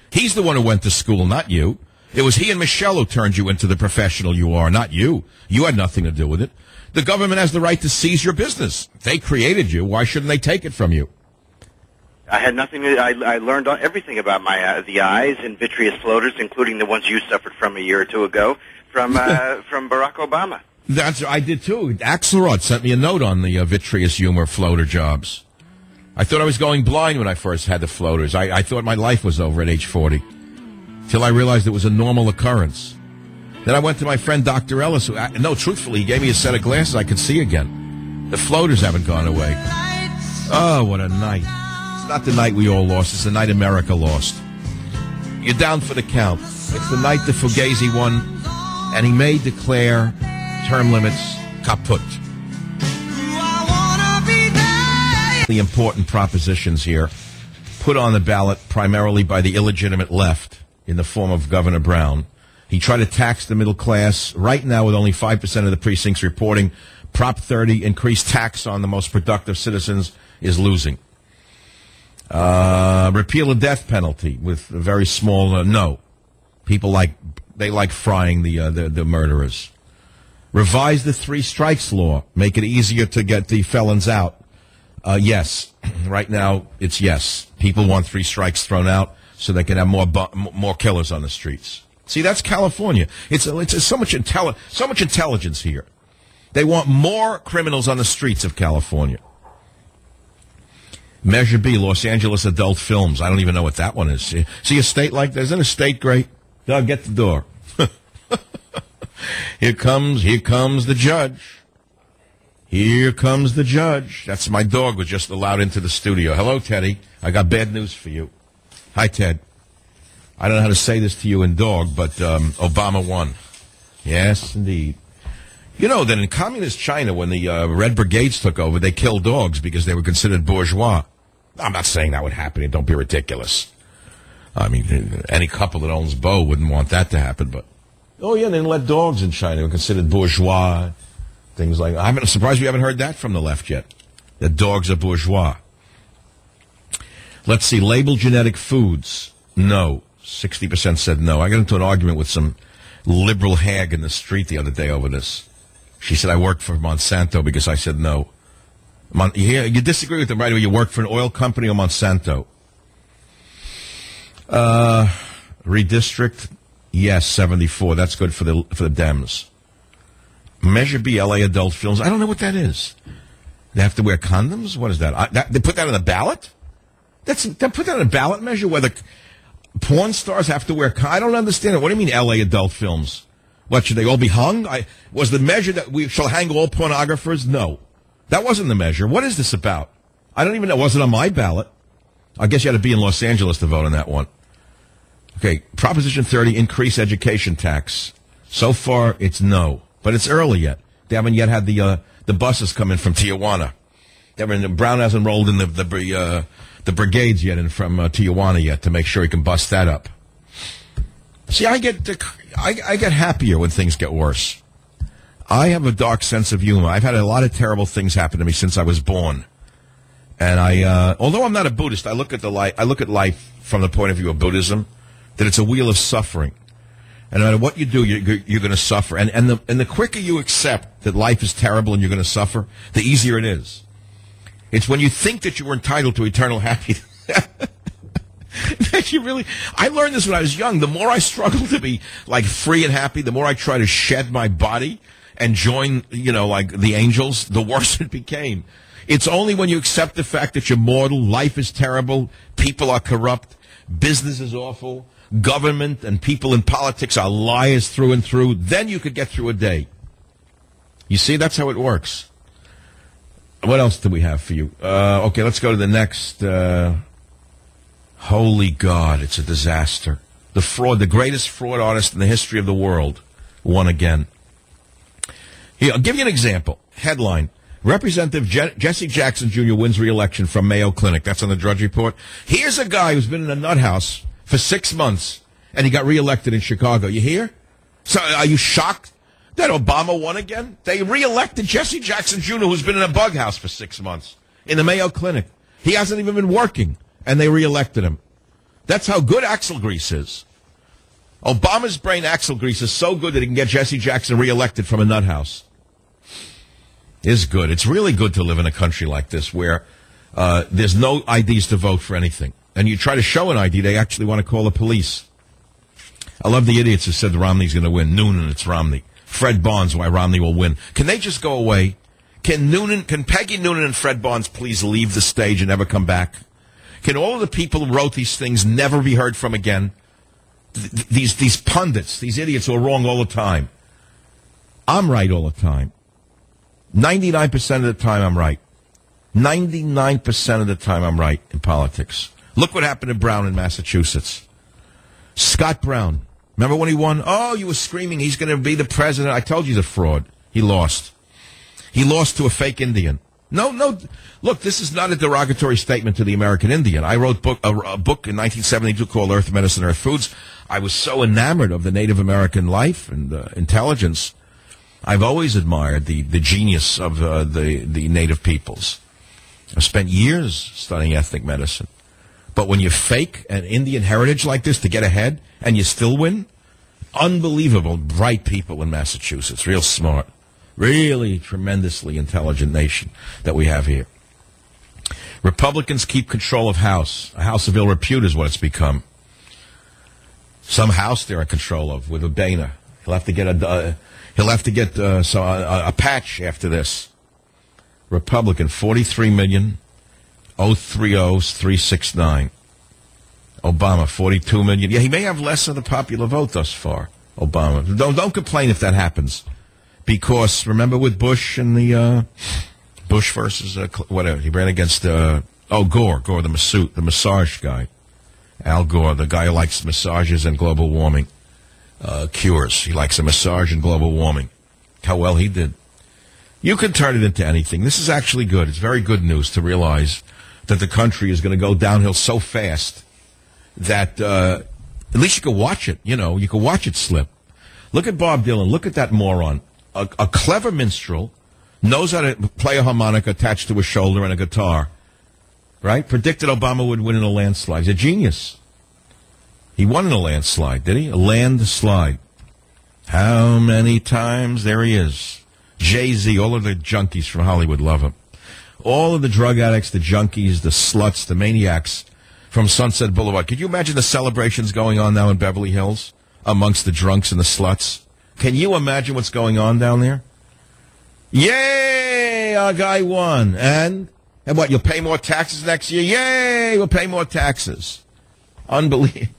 He's the one who went to school, not you. It was he and Michelle who turned you into the professional you are, not you. You had nothing to do with it. The government has the right to seize your business. They created you. Why shouldn't they take it from you? I had nothing to, I learned everything about my the eyes and vitreous floaters, including the ones you suffered from a year or two ago from Barack Obama. I did too. Axelrod sent me a note on the vitreous humor floater jobs. I thought I was going blind when I first had the floaters. I thought my life was over at age 40, till I realized it was a normal occurrence. Then I went to my friend Dr. Ellis, who, truthfully, he gave me a set of glasses I could see again. The floaters haven't gone away. Oh, what a night. It's not the night we all lost. It's the night America lost. You're down for the count. It's the night the Fugazi won, and he may declare term limits kaput. The important propositions here put on the ballot primarily by the illegitimate left in the form of Governor Brown. He tried to tax the middle class. Right now, with only 5% of the precincts reporting, Prop 30, increased tax on the most productive citizens, is losing. Repeal the death penalty with a very small no. People like frying the murderers. Revise the 3 strikes law. Make it easier to get the felons out. Yes. Right now, it's yes. People want 3 strikes thrown out so they can have more killers on the streets. See, that's California. It's so much intelligence here. They want more criminals on the streets of California. Measure B, Los Angeles adult films. I don't even know what that one is. See a state like that? Isn't a state great? Doug, get the door. Here comes the judge. Here comes the judge. That's my dog was just allowed into the studio. Hello, Teddy. I got bad news for you. Hi, Ted. I don't know how to say this to you in dog, but Obama won. Yes, indeed. You know that in communist China, when the Red Brigades took over, they killed dogs because they were considered bourgeois. I'm not saying that would happen. Don't be ridiculous. I mean, any couple that owns Bo wouldn't want that to happen, but... Oh, yeah, they didn't let dogs in China. They were considered bourgeois. Things like that. I'm surprised we haven't heard that from the left yet. That dogs are bourgeois. Let's see. Label genetic foods. No. 60% said no. I got into an argument with some liberal hag in the street the other day over this. She said I worked for Monsanto because I said no. You disagree with them right away. You work for an oil company or Monsanto. Redistrict. Yes, 74. That's good for the Dems. Measure B, LA adult films. I don't know what that is. They have to wear condoms? What is that? They put that on the ballot? They put that on a ballot measure whether porn stars have to wear I don't understand it. What do you mean LA adult films? What, should they all be hung? Was the measure that we shall hang all pornographers? No. That wasn't the measure. What is this about? I don't even know. Was it on my ballot? I guess you had to be in Los Angeles to vote on that one. Okay, Proposition 30, increase education tax. So far, it's no. But it's early yet. They haven't yet had the buses come in from Tijuana. Brown hasn't rolled in the brigades yet from Tijuana yet to make sure he can bust that up. See, I get happier when things get worse. I have a dark sense of humor. I've had a lot of terrible things happen to me since I was born. And although I'm not a Buddhist, I look at life from the point of view of Buddhism, that it's a wheel of suffering. And no matter what you do, you're going to suffer. And the quicker you accept that life is terrible and you're going to suffer, the easier it is. It's when you think that you were entitled to eternal happiness. I learned this when I was young. The more I struggle to be like free and happy, the more I try to shed my body and join, like the angels, the worse it became. It's only when you accept the fact that you're mortal, life is terrible, people are corrupt, business is awful, government and people in politics are liars through and through, then you could get through a day. You see, that's how it works. What else do we have for you? Okay, let's go to the next. Holy God, it's a disaster. The greatest fraud artist in the history of the world, won again. Here, I'll give you an example. Headline, Representative Jesse Jackson Jr. wins re-election from Mayo Clinic. That's on the Drudge Report. Here's a guy who's been in a nut house for 6 months, and he got reelected in Chicago. You hear? So are you shocked that Obama won again? They reelected Jesse Jackson Jr., who's been in a bug house for 6 months, in the Mayo Clinic. He hasn't even been working, and they reelected him. That's how good axle grease is. Obama's brain axle grease is so good that he can get Jesse Jackson reelected from a nut house. Is good. It's really good to live in a country like this where there's no IDs to vote for anything. And you try to show an ID, they actually want to call the police. I love the idiots who said Romney's going to win. Noonan, it's Romney. Fred Barnes, why Romney will win. Can they just go away? Can Peggy Noonan and Fred Barnes please leave the stage and never come back? Can all of the people who wrote these things never be heard from again? These pundits, these idiots who are wrong all the time. I'm right all the time. 99% of the time I'm right. 99% of the time I'm right in politics. Look what happened to Brown in Massachusetts. Scott Brown. Remember when he won? Oh, you were screaming he's going to be the president. I told you he's a fraud. He lost. He lost to a fake Indian. No. Look, this is not a derogatory statement to the American Indian. I wrote a book in 1972 called Earth, Medicine, Earth Foods. I was so enamored of the Native American life and intelligence. I've always admired the genius of the Native peoples. I've spent years studying ethnic medicine. But when you fake an Indian heritage like this to get ahead and you still win, unbelievable, bright people in Massachusetts, real smart, really tremendously intelligent nation that we have here. Republicans keep control of House. A house of ill repute is what it's become. Some house they're in control of with Urbana. He'll have to get a patch after this. Republican, 43,030,369. Obama, 42 million. Yeah, he may have less of the popular vote thus far, Obama. Don't complain if that happens. Because, remember with Bush and the, Bush versus, whatever, he ran against, Gore, the massage guy. Al Gore, the guy who likes massages and global warming, cures. He likes a massage and global warming. How well he did. You can turn it into anything. This is actually good. It's very good news to realize that the country is going to go downhill so fast that at least you can watch it. You know, you can watch it slip. Look at Bob Dylan. Look at that moron. A clever minstrel, knows how to play a harmonica attached to a shoulder and a guitar, right? Predicted Obama would win in a landslide. He's a genius. He won in a landslide, did he? A landslide. How many times? There he is. Jay-Z, all of the junkies from Hollywood love him. All of the drug addicts, the junkies, the sluts, the maniacs from Sunset Boulevard. Could you imagine the celebrations going on now in Beverly Hills amongst the drunks and the sluts? Can you imagine what's going on down there? Yay, our guy won. And what, you'll pay more taxes next year? Yay, we'll pay more taxes. Unbelievable.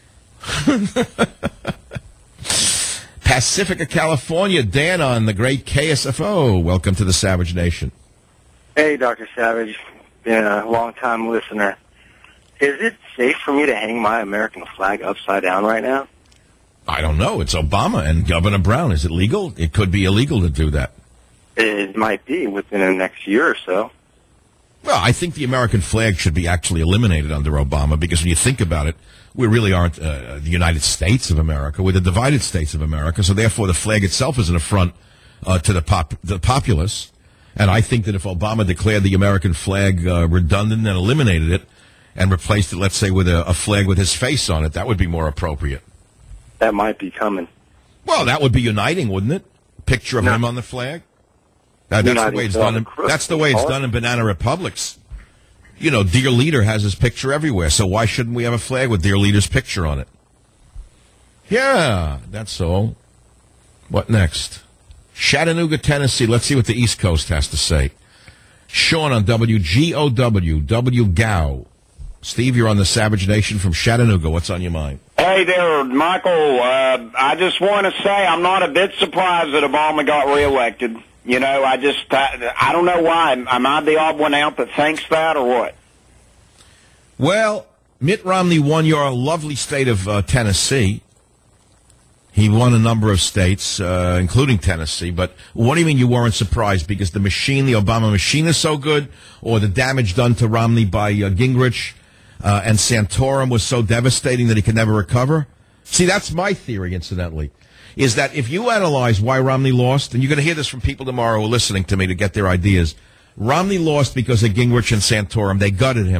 Pacifica, California, Dan on the great KSFO. Welcome to the Savage Nation. Hey, Dr. Savage. Been a long-time listener. Is it safe for me to hang my American flag upside down right now? I don't know. It's Obama and Governor Brown. Is it legal? It could be illegal to do that. It might be within the next year or so. Well, I think the American flag should be actually eliminated under Obama because when you think about it, we really aren't the United States of America. We're the divided states of America, so therefore the flag itself is an affront to the populace. And I think that if Obama declared the American flag redundant and eliminated it and replaced it, let's say, with a flag with his face on it, that would be more appropriate. That might be coming. Well, that would be uniting, wouldn't it? Picture of him on the flag. That's the way it's done. That's the way it's done in banana republics. You know, Dear Leader has his picture everywhere, so why shouldn't we have a flag with Dear Leader's picture on it? Yeah, that's all. What next? Chattanooga, Tennessee. Let's see what the East Coast has to say. Sean on WGOW, WGOW. Steve, you're on the Savage Nation from Chattanooga. What's on your mind? Hey there, Michael. I just want to say I'm not a bit surprised that Obama got reelected. You know, I don't know why. Am I the odd one out that thinks that or what? Well, Mitt Romney won your lovely state of Tennessee. He won a number of states, including Tennessee. But what do you mean you weren't surprised? Because the machine, the Obama machine is so good, or the damage done to Romney by Gingrich and Santorum was so devastating that he could never recover? See, that's my theory, incidentally, is that if you analyze why Romney lost, and you're going to hear this from people tomorrow who are listening to me to get their ideas, Romney lost because of Gingrich and Santorum. They gutted him.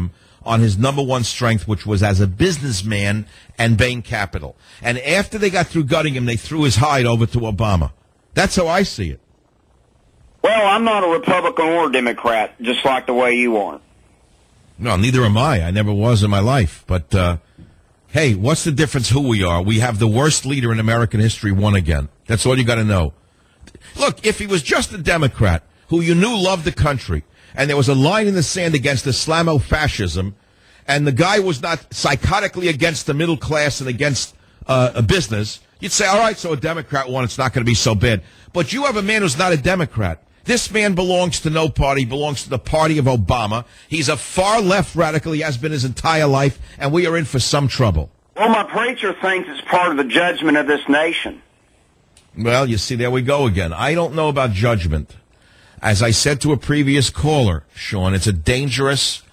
on his number one strength, which was as a businessman and Bain Capital. And after they got through gutting him, they threw his hide over to Obama. That's how I see it. Well, I'm not a Republican or a Democrat, just like the way you are. No, neither am I. I never was in my life. But, hey, what's the difference who we are? We have the worst leader in American history won again. That's all you got to know. Look, if he was just a Democrat who you knew loved the country, and there was a line in the sand against Islamofascism, and the guy was not psychotically against the middle class and against a business, you'd say, all right, so a Democrat won, it's not going to be so bad. But you have a man who's not a Democrat. This man belongs to no party, belongs to the party of Obama. He's a far-left radical. He has been his entire life, and we are in for some trouble. Well, my preacher thinks it's part of the judgment of this nation. Well, you see, there we go again. I don't know about judgment. As I said to a previous caller, Sean, it's a dangerous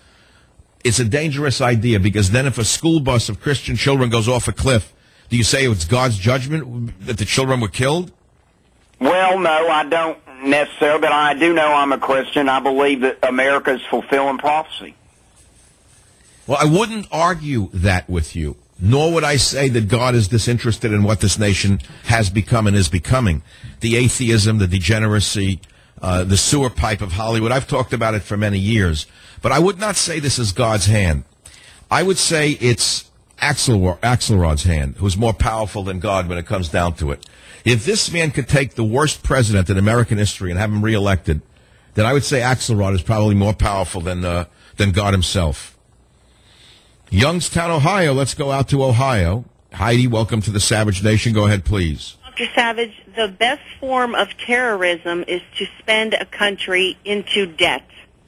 idea, because then if a school bus of Christian children goes off a cliff, do you say it's God's judgment that the children were killed? Well, no, I don't necessarily, but I do know I'm a Christian. I believe that America is fulfilling prophecy. Well, I wouldn't argue that with you, nor would I say that God is disinterested in what this nation has become and is becoming. The atheism, the degeneracy, the sewer pipe of Hollywood. I've talked about it for many years. But I would not say this is God's hand. I would say it's Axelrod's hand, who's more powerful than God when it comes down to it. If this man could take the worst president in American history and have him reelected, then I would say Axelrod is probably more powerful than God himself. Youngstown, Ohio. Let's go out to Ohio. Heidi, welcome to the Savage Nation. Go ahead, please. Dr. Savage, the best form of terrorism is to spend a country into debt.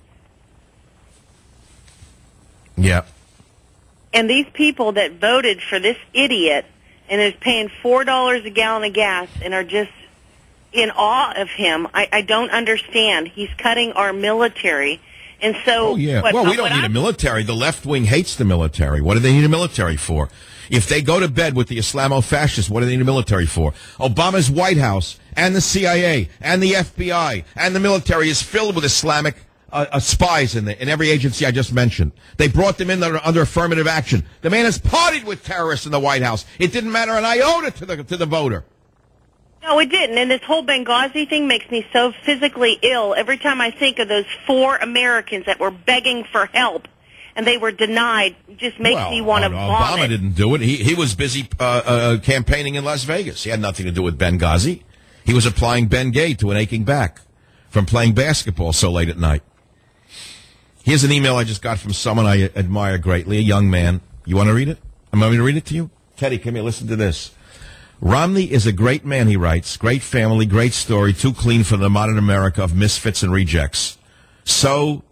Yeah. And these people that voted for this idiot and is paying $4 a gallon of gas and are just in awe of him, I don't understand. He's cutting our military. And so, we don't need a military. The left wing hates the military. What do they need a military for? If they go to bed with the Islamofascists, what do they need a military for? Obama's White House and the CIA and the FBI and the military is filled with Islamic spies in every agency I just mentioned. They brought them in under affirmative action. The man has partied with terrorists in the White House. It didn't matter an iota to the voter. No, it didn't. And this whole Benghazi thing makes me so physically ill every time I think of those 4 Americans that were begging for help and they were denied. It just makes me want to vomit. Obama didn't do it. He was busy campaigning in Las Vegas. He had nothing to do with Benghazi. He was applying Bengay to an aching back from playing basketball so late at night. Here's an email I just got from someone I admire greatly, a young man. You want to read it? Am I going to read it to you? Teddy, come here, listen to this. Romney is a great man, he writes. Great family, great story, too clean for the modern America of misfits and rejects. So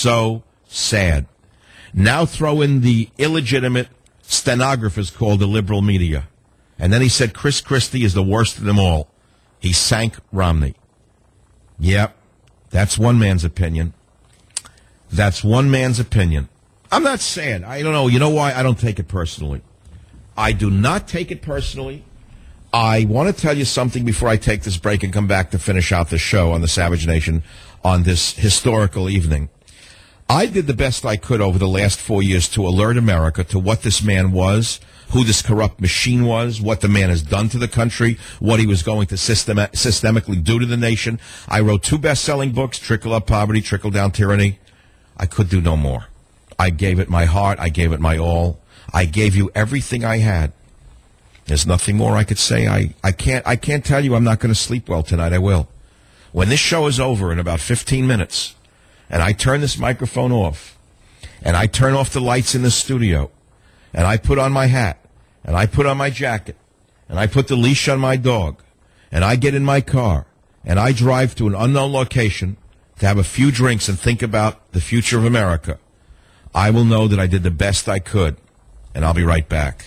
sad. Now throw in the illegitimate stenographers called the liberal media. And then he said Chris Christie is the worst of them all. He sank Romney. Yep, that's one man's opinion. That's one man's opinion. I'm not saying, I don't know, you know why? I don't take it personally. I do not take it personally. I want to tell you something before I take this break and come back to finish out the show on the Savage Nation on this historical evening. I did the best I could over the last 4 years to alert America to what this man was, who this corrupt machine was, what the man has done to the country, what he was going to systemically do to the nation. I wrote 2 best-selling books, Trickle Up Poverty, Trickle Down Tyranny. I could do no more. I gave it my heart. I gave it my all. I gave you everything I had. There's nothing more I could say. I can't tell you I'm not going to sleep well tonight. I will. When this show is over in about 15 minutes, and I turn this microphone off, and I turn off the lights in the studio, and I put on my hat, and I put on my jacket, and I put the leash on my dog, and I get in my car, and I drive to an unknown location to have a few drinks and think about the future of America, I will know that I did the best I could, and I'll be right back.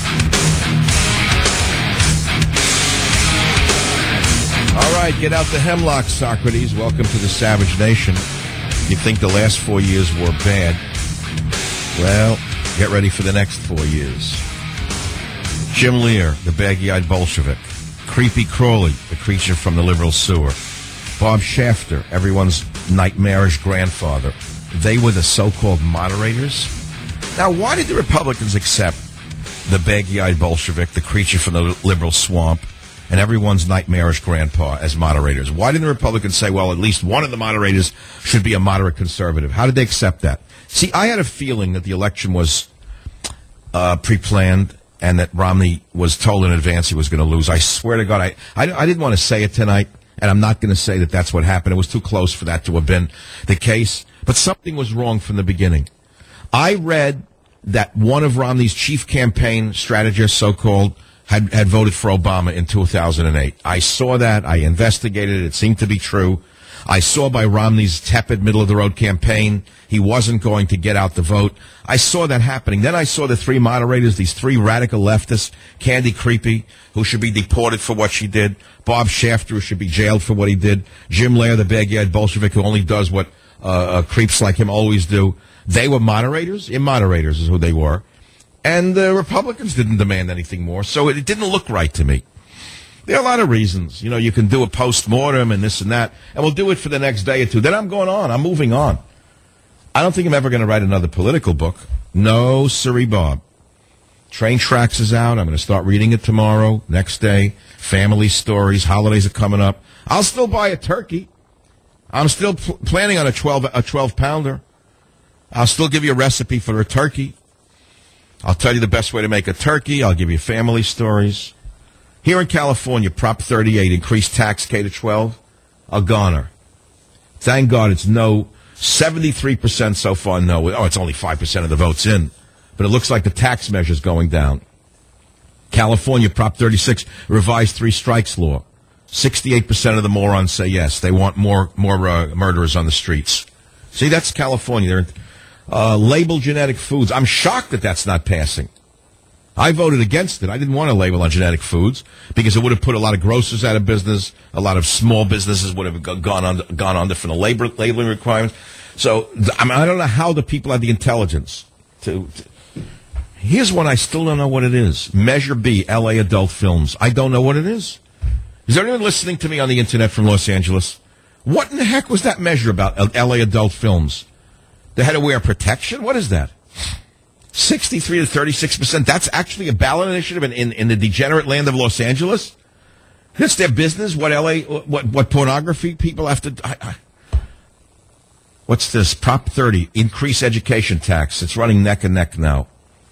All right, get out the hemlock, Socrates. Welcome to the Savage Nation. You think the last 4 years were bad? Well, get ready for the next 4 years. Jim Lear, the baggy-eyed Bolshevik. Creepy Crawley, the creature from the liberal sewer. Bob Shafter, everyone's nightmarish grandfather. They were the so-called moderators. Now, why did the Republicans accept the baggy-eyed Bolshevik, the creature from the liberal swamp, and everyone's nightmarish grandpa as moderators? Why didn't the Republicans say, well, at least one of the moderators should be a moderate conservative? How did they accept that? See, I had a feeling that the election was pre-planned and that Romney was told in advance he was going to lose. I swear to God, I didn't want to say it tonight, and I'm not going to say that that's what happened. It was too close for that to have been the case. But something was wrong from the beginning. I read that one of Romney's chief campaign strategists, so-called, had voted for Obama in 2008. I saw that. I investigated it. It seemed to be true. I saw by Romney's tepid middle-of-the-road campaign he wasn't going to get out the vote. I saw that happening. Then I saw the three moderators, these three radical leftists, Candy Creepy, who should be deported for what she did, Bob Shafter, who should be jailed for what he did, Jim Lair, the baggy-eyed Bolshevik, who only does what creeps like him always do. They were moderators. Immoderators is who they were. And the Republicans didn't demand anything more, so it didn't look right to me. There are a lot of reasons. You know, you can do a post-mortem and this and that, and we'll do it for the next day or two. Then I'm going on. I'm moving on. I don't think I'm ever going to write another political book. No, sirree, Bob. Train Tracks is out. I'm going to start reading it tomorrow, next day. Family stories. Holidays are coming up. I'll still buy a turkey. I'm still planning on a 12-pounder. I'll still give you a recipe for a turkey. I'll tell you the best way to make a turkey. I'll give you family stories. Here in California, Prop 38, increased tax K-12. A goner. Thank God it's no. 73% so far no. Oh, it's only 5% of the votes in. But it looks like the tax measure's going down. California, Prop 36, revised three strikes law. 68% of the morons say yes. They want more murderers on the streets. See, that's California. Label genetic foods. I'm shocked that that's not passing. I voted against it. I didn't want to label on genetic foods because it would have put a lot of grocers out of business. A lot of small businesses would have gone under from the labeling requirements. So I don't know how the people have the intelligence to. Here's one I still don't know what it is. Measure B, L.A. Adult Films. I don't know what it is. Is there anyone listening to me on the internet from Los Angeles? What in the heck was that measure about L.A. Adult Films? They had to wear protection? What is that? 63 to 36%. That's actually a ballot initiative in the degenerate land of Los Angeles? That's their business? What pornography people have to... What's this? Prop 30, increase education tax. It's running neck and neck now.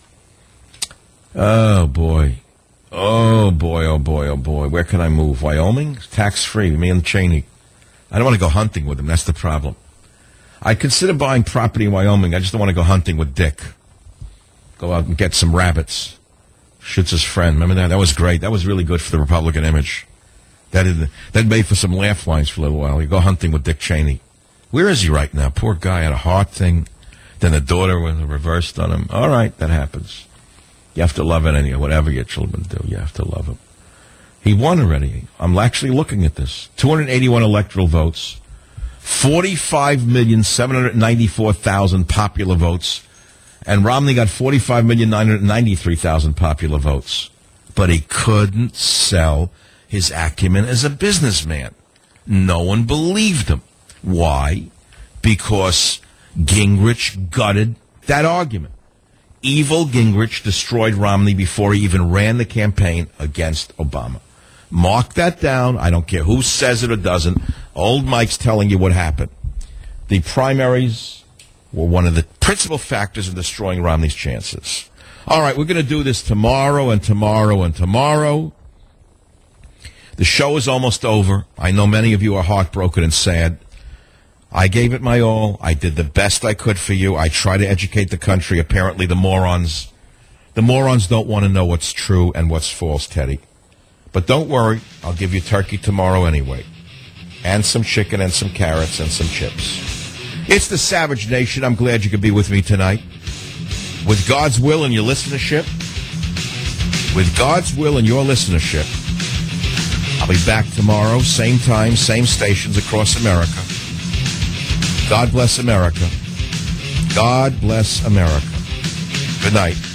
Oh, boy. Oh, boy, oh, boy, oh, boy. Where can I move? Wyoming? Tax-free. Me and Cheney. I don't want to go hunting with him. That's the problem. I consider buying property in Wyoming. I just don't want to go hunting with Dick. Go out and get some rabbits. Schutz's friend. Remember that? That was great. That was really good for the Republican image. That made for some laugh lines for a little while. You go hunting with Dick Cheney. Where is he right now? Poor guy had a heart thing. Then the daughter was reversed on him. All right, that happens. You have to love it anyway. Whatever your children do, you have to love him. He won already. I'm actually looking at this. 281 electoral votes. 45,794,000 popular votes. And Romney got 45,993,000 popular votes. But he couldn't sell his acumen as a businessman. No one believed him. Why? Because Gingrich gutted that argument. Evil Gingrich destroyed Romney before he even ran the campaign against Obama. Mark that down. I don't care who says it or doesn't. Old Mike's telling you what happened. The primaries were one of the principal factors in destroying Romney's chances. All right, we're going to do this tomorrow and tomorrow and tomorrow. The show is almost over. I know many of you are heartbroken and sad. I gave it my all. I did the best I could for you. I try to educate the country. Apparently the morons don't want to know what's true and what's false, Teddy. But don't worry. I'll give you turkey tomorrow anyway. And some chicken and some carrots and some chips. It's the Savage Nation. I'm glad you could be with me tonight. With God's will and your listenership. With God's will and your listenership. I'll be back tomorrow, same time, same stations across America. God bless America. God bless America. Good night.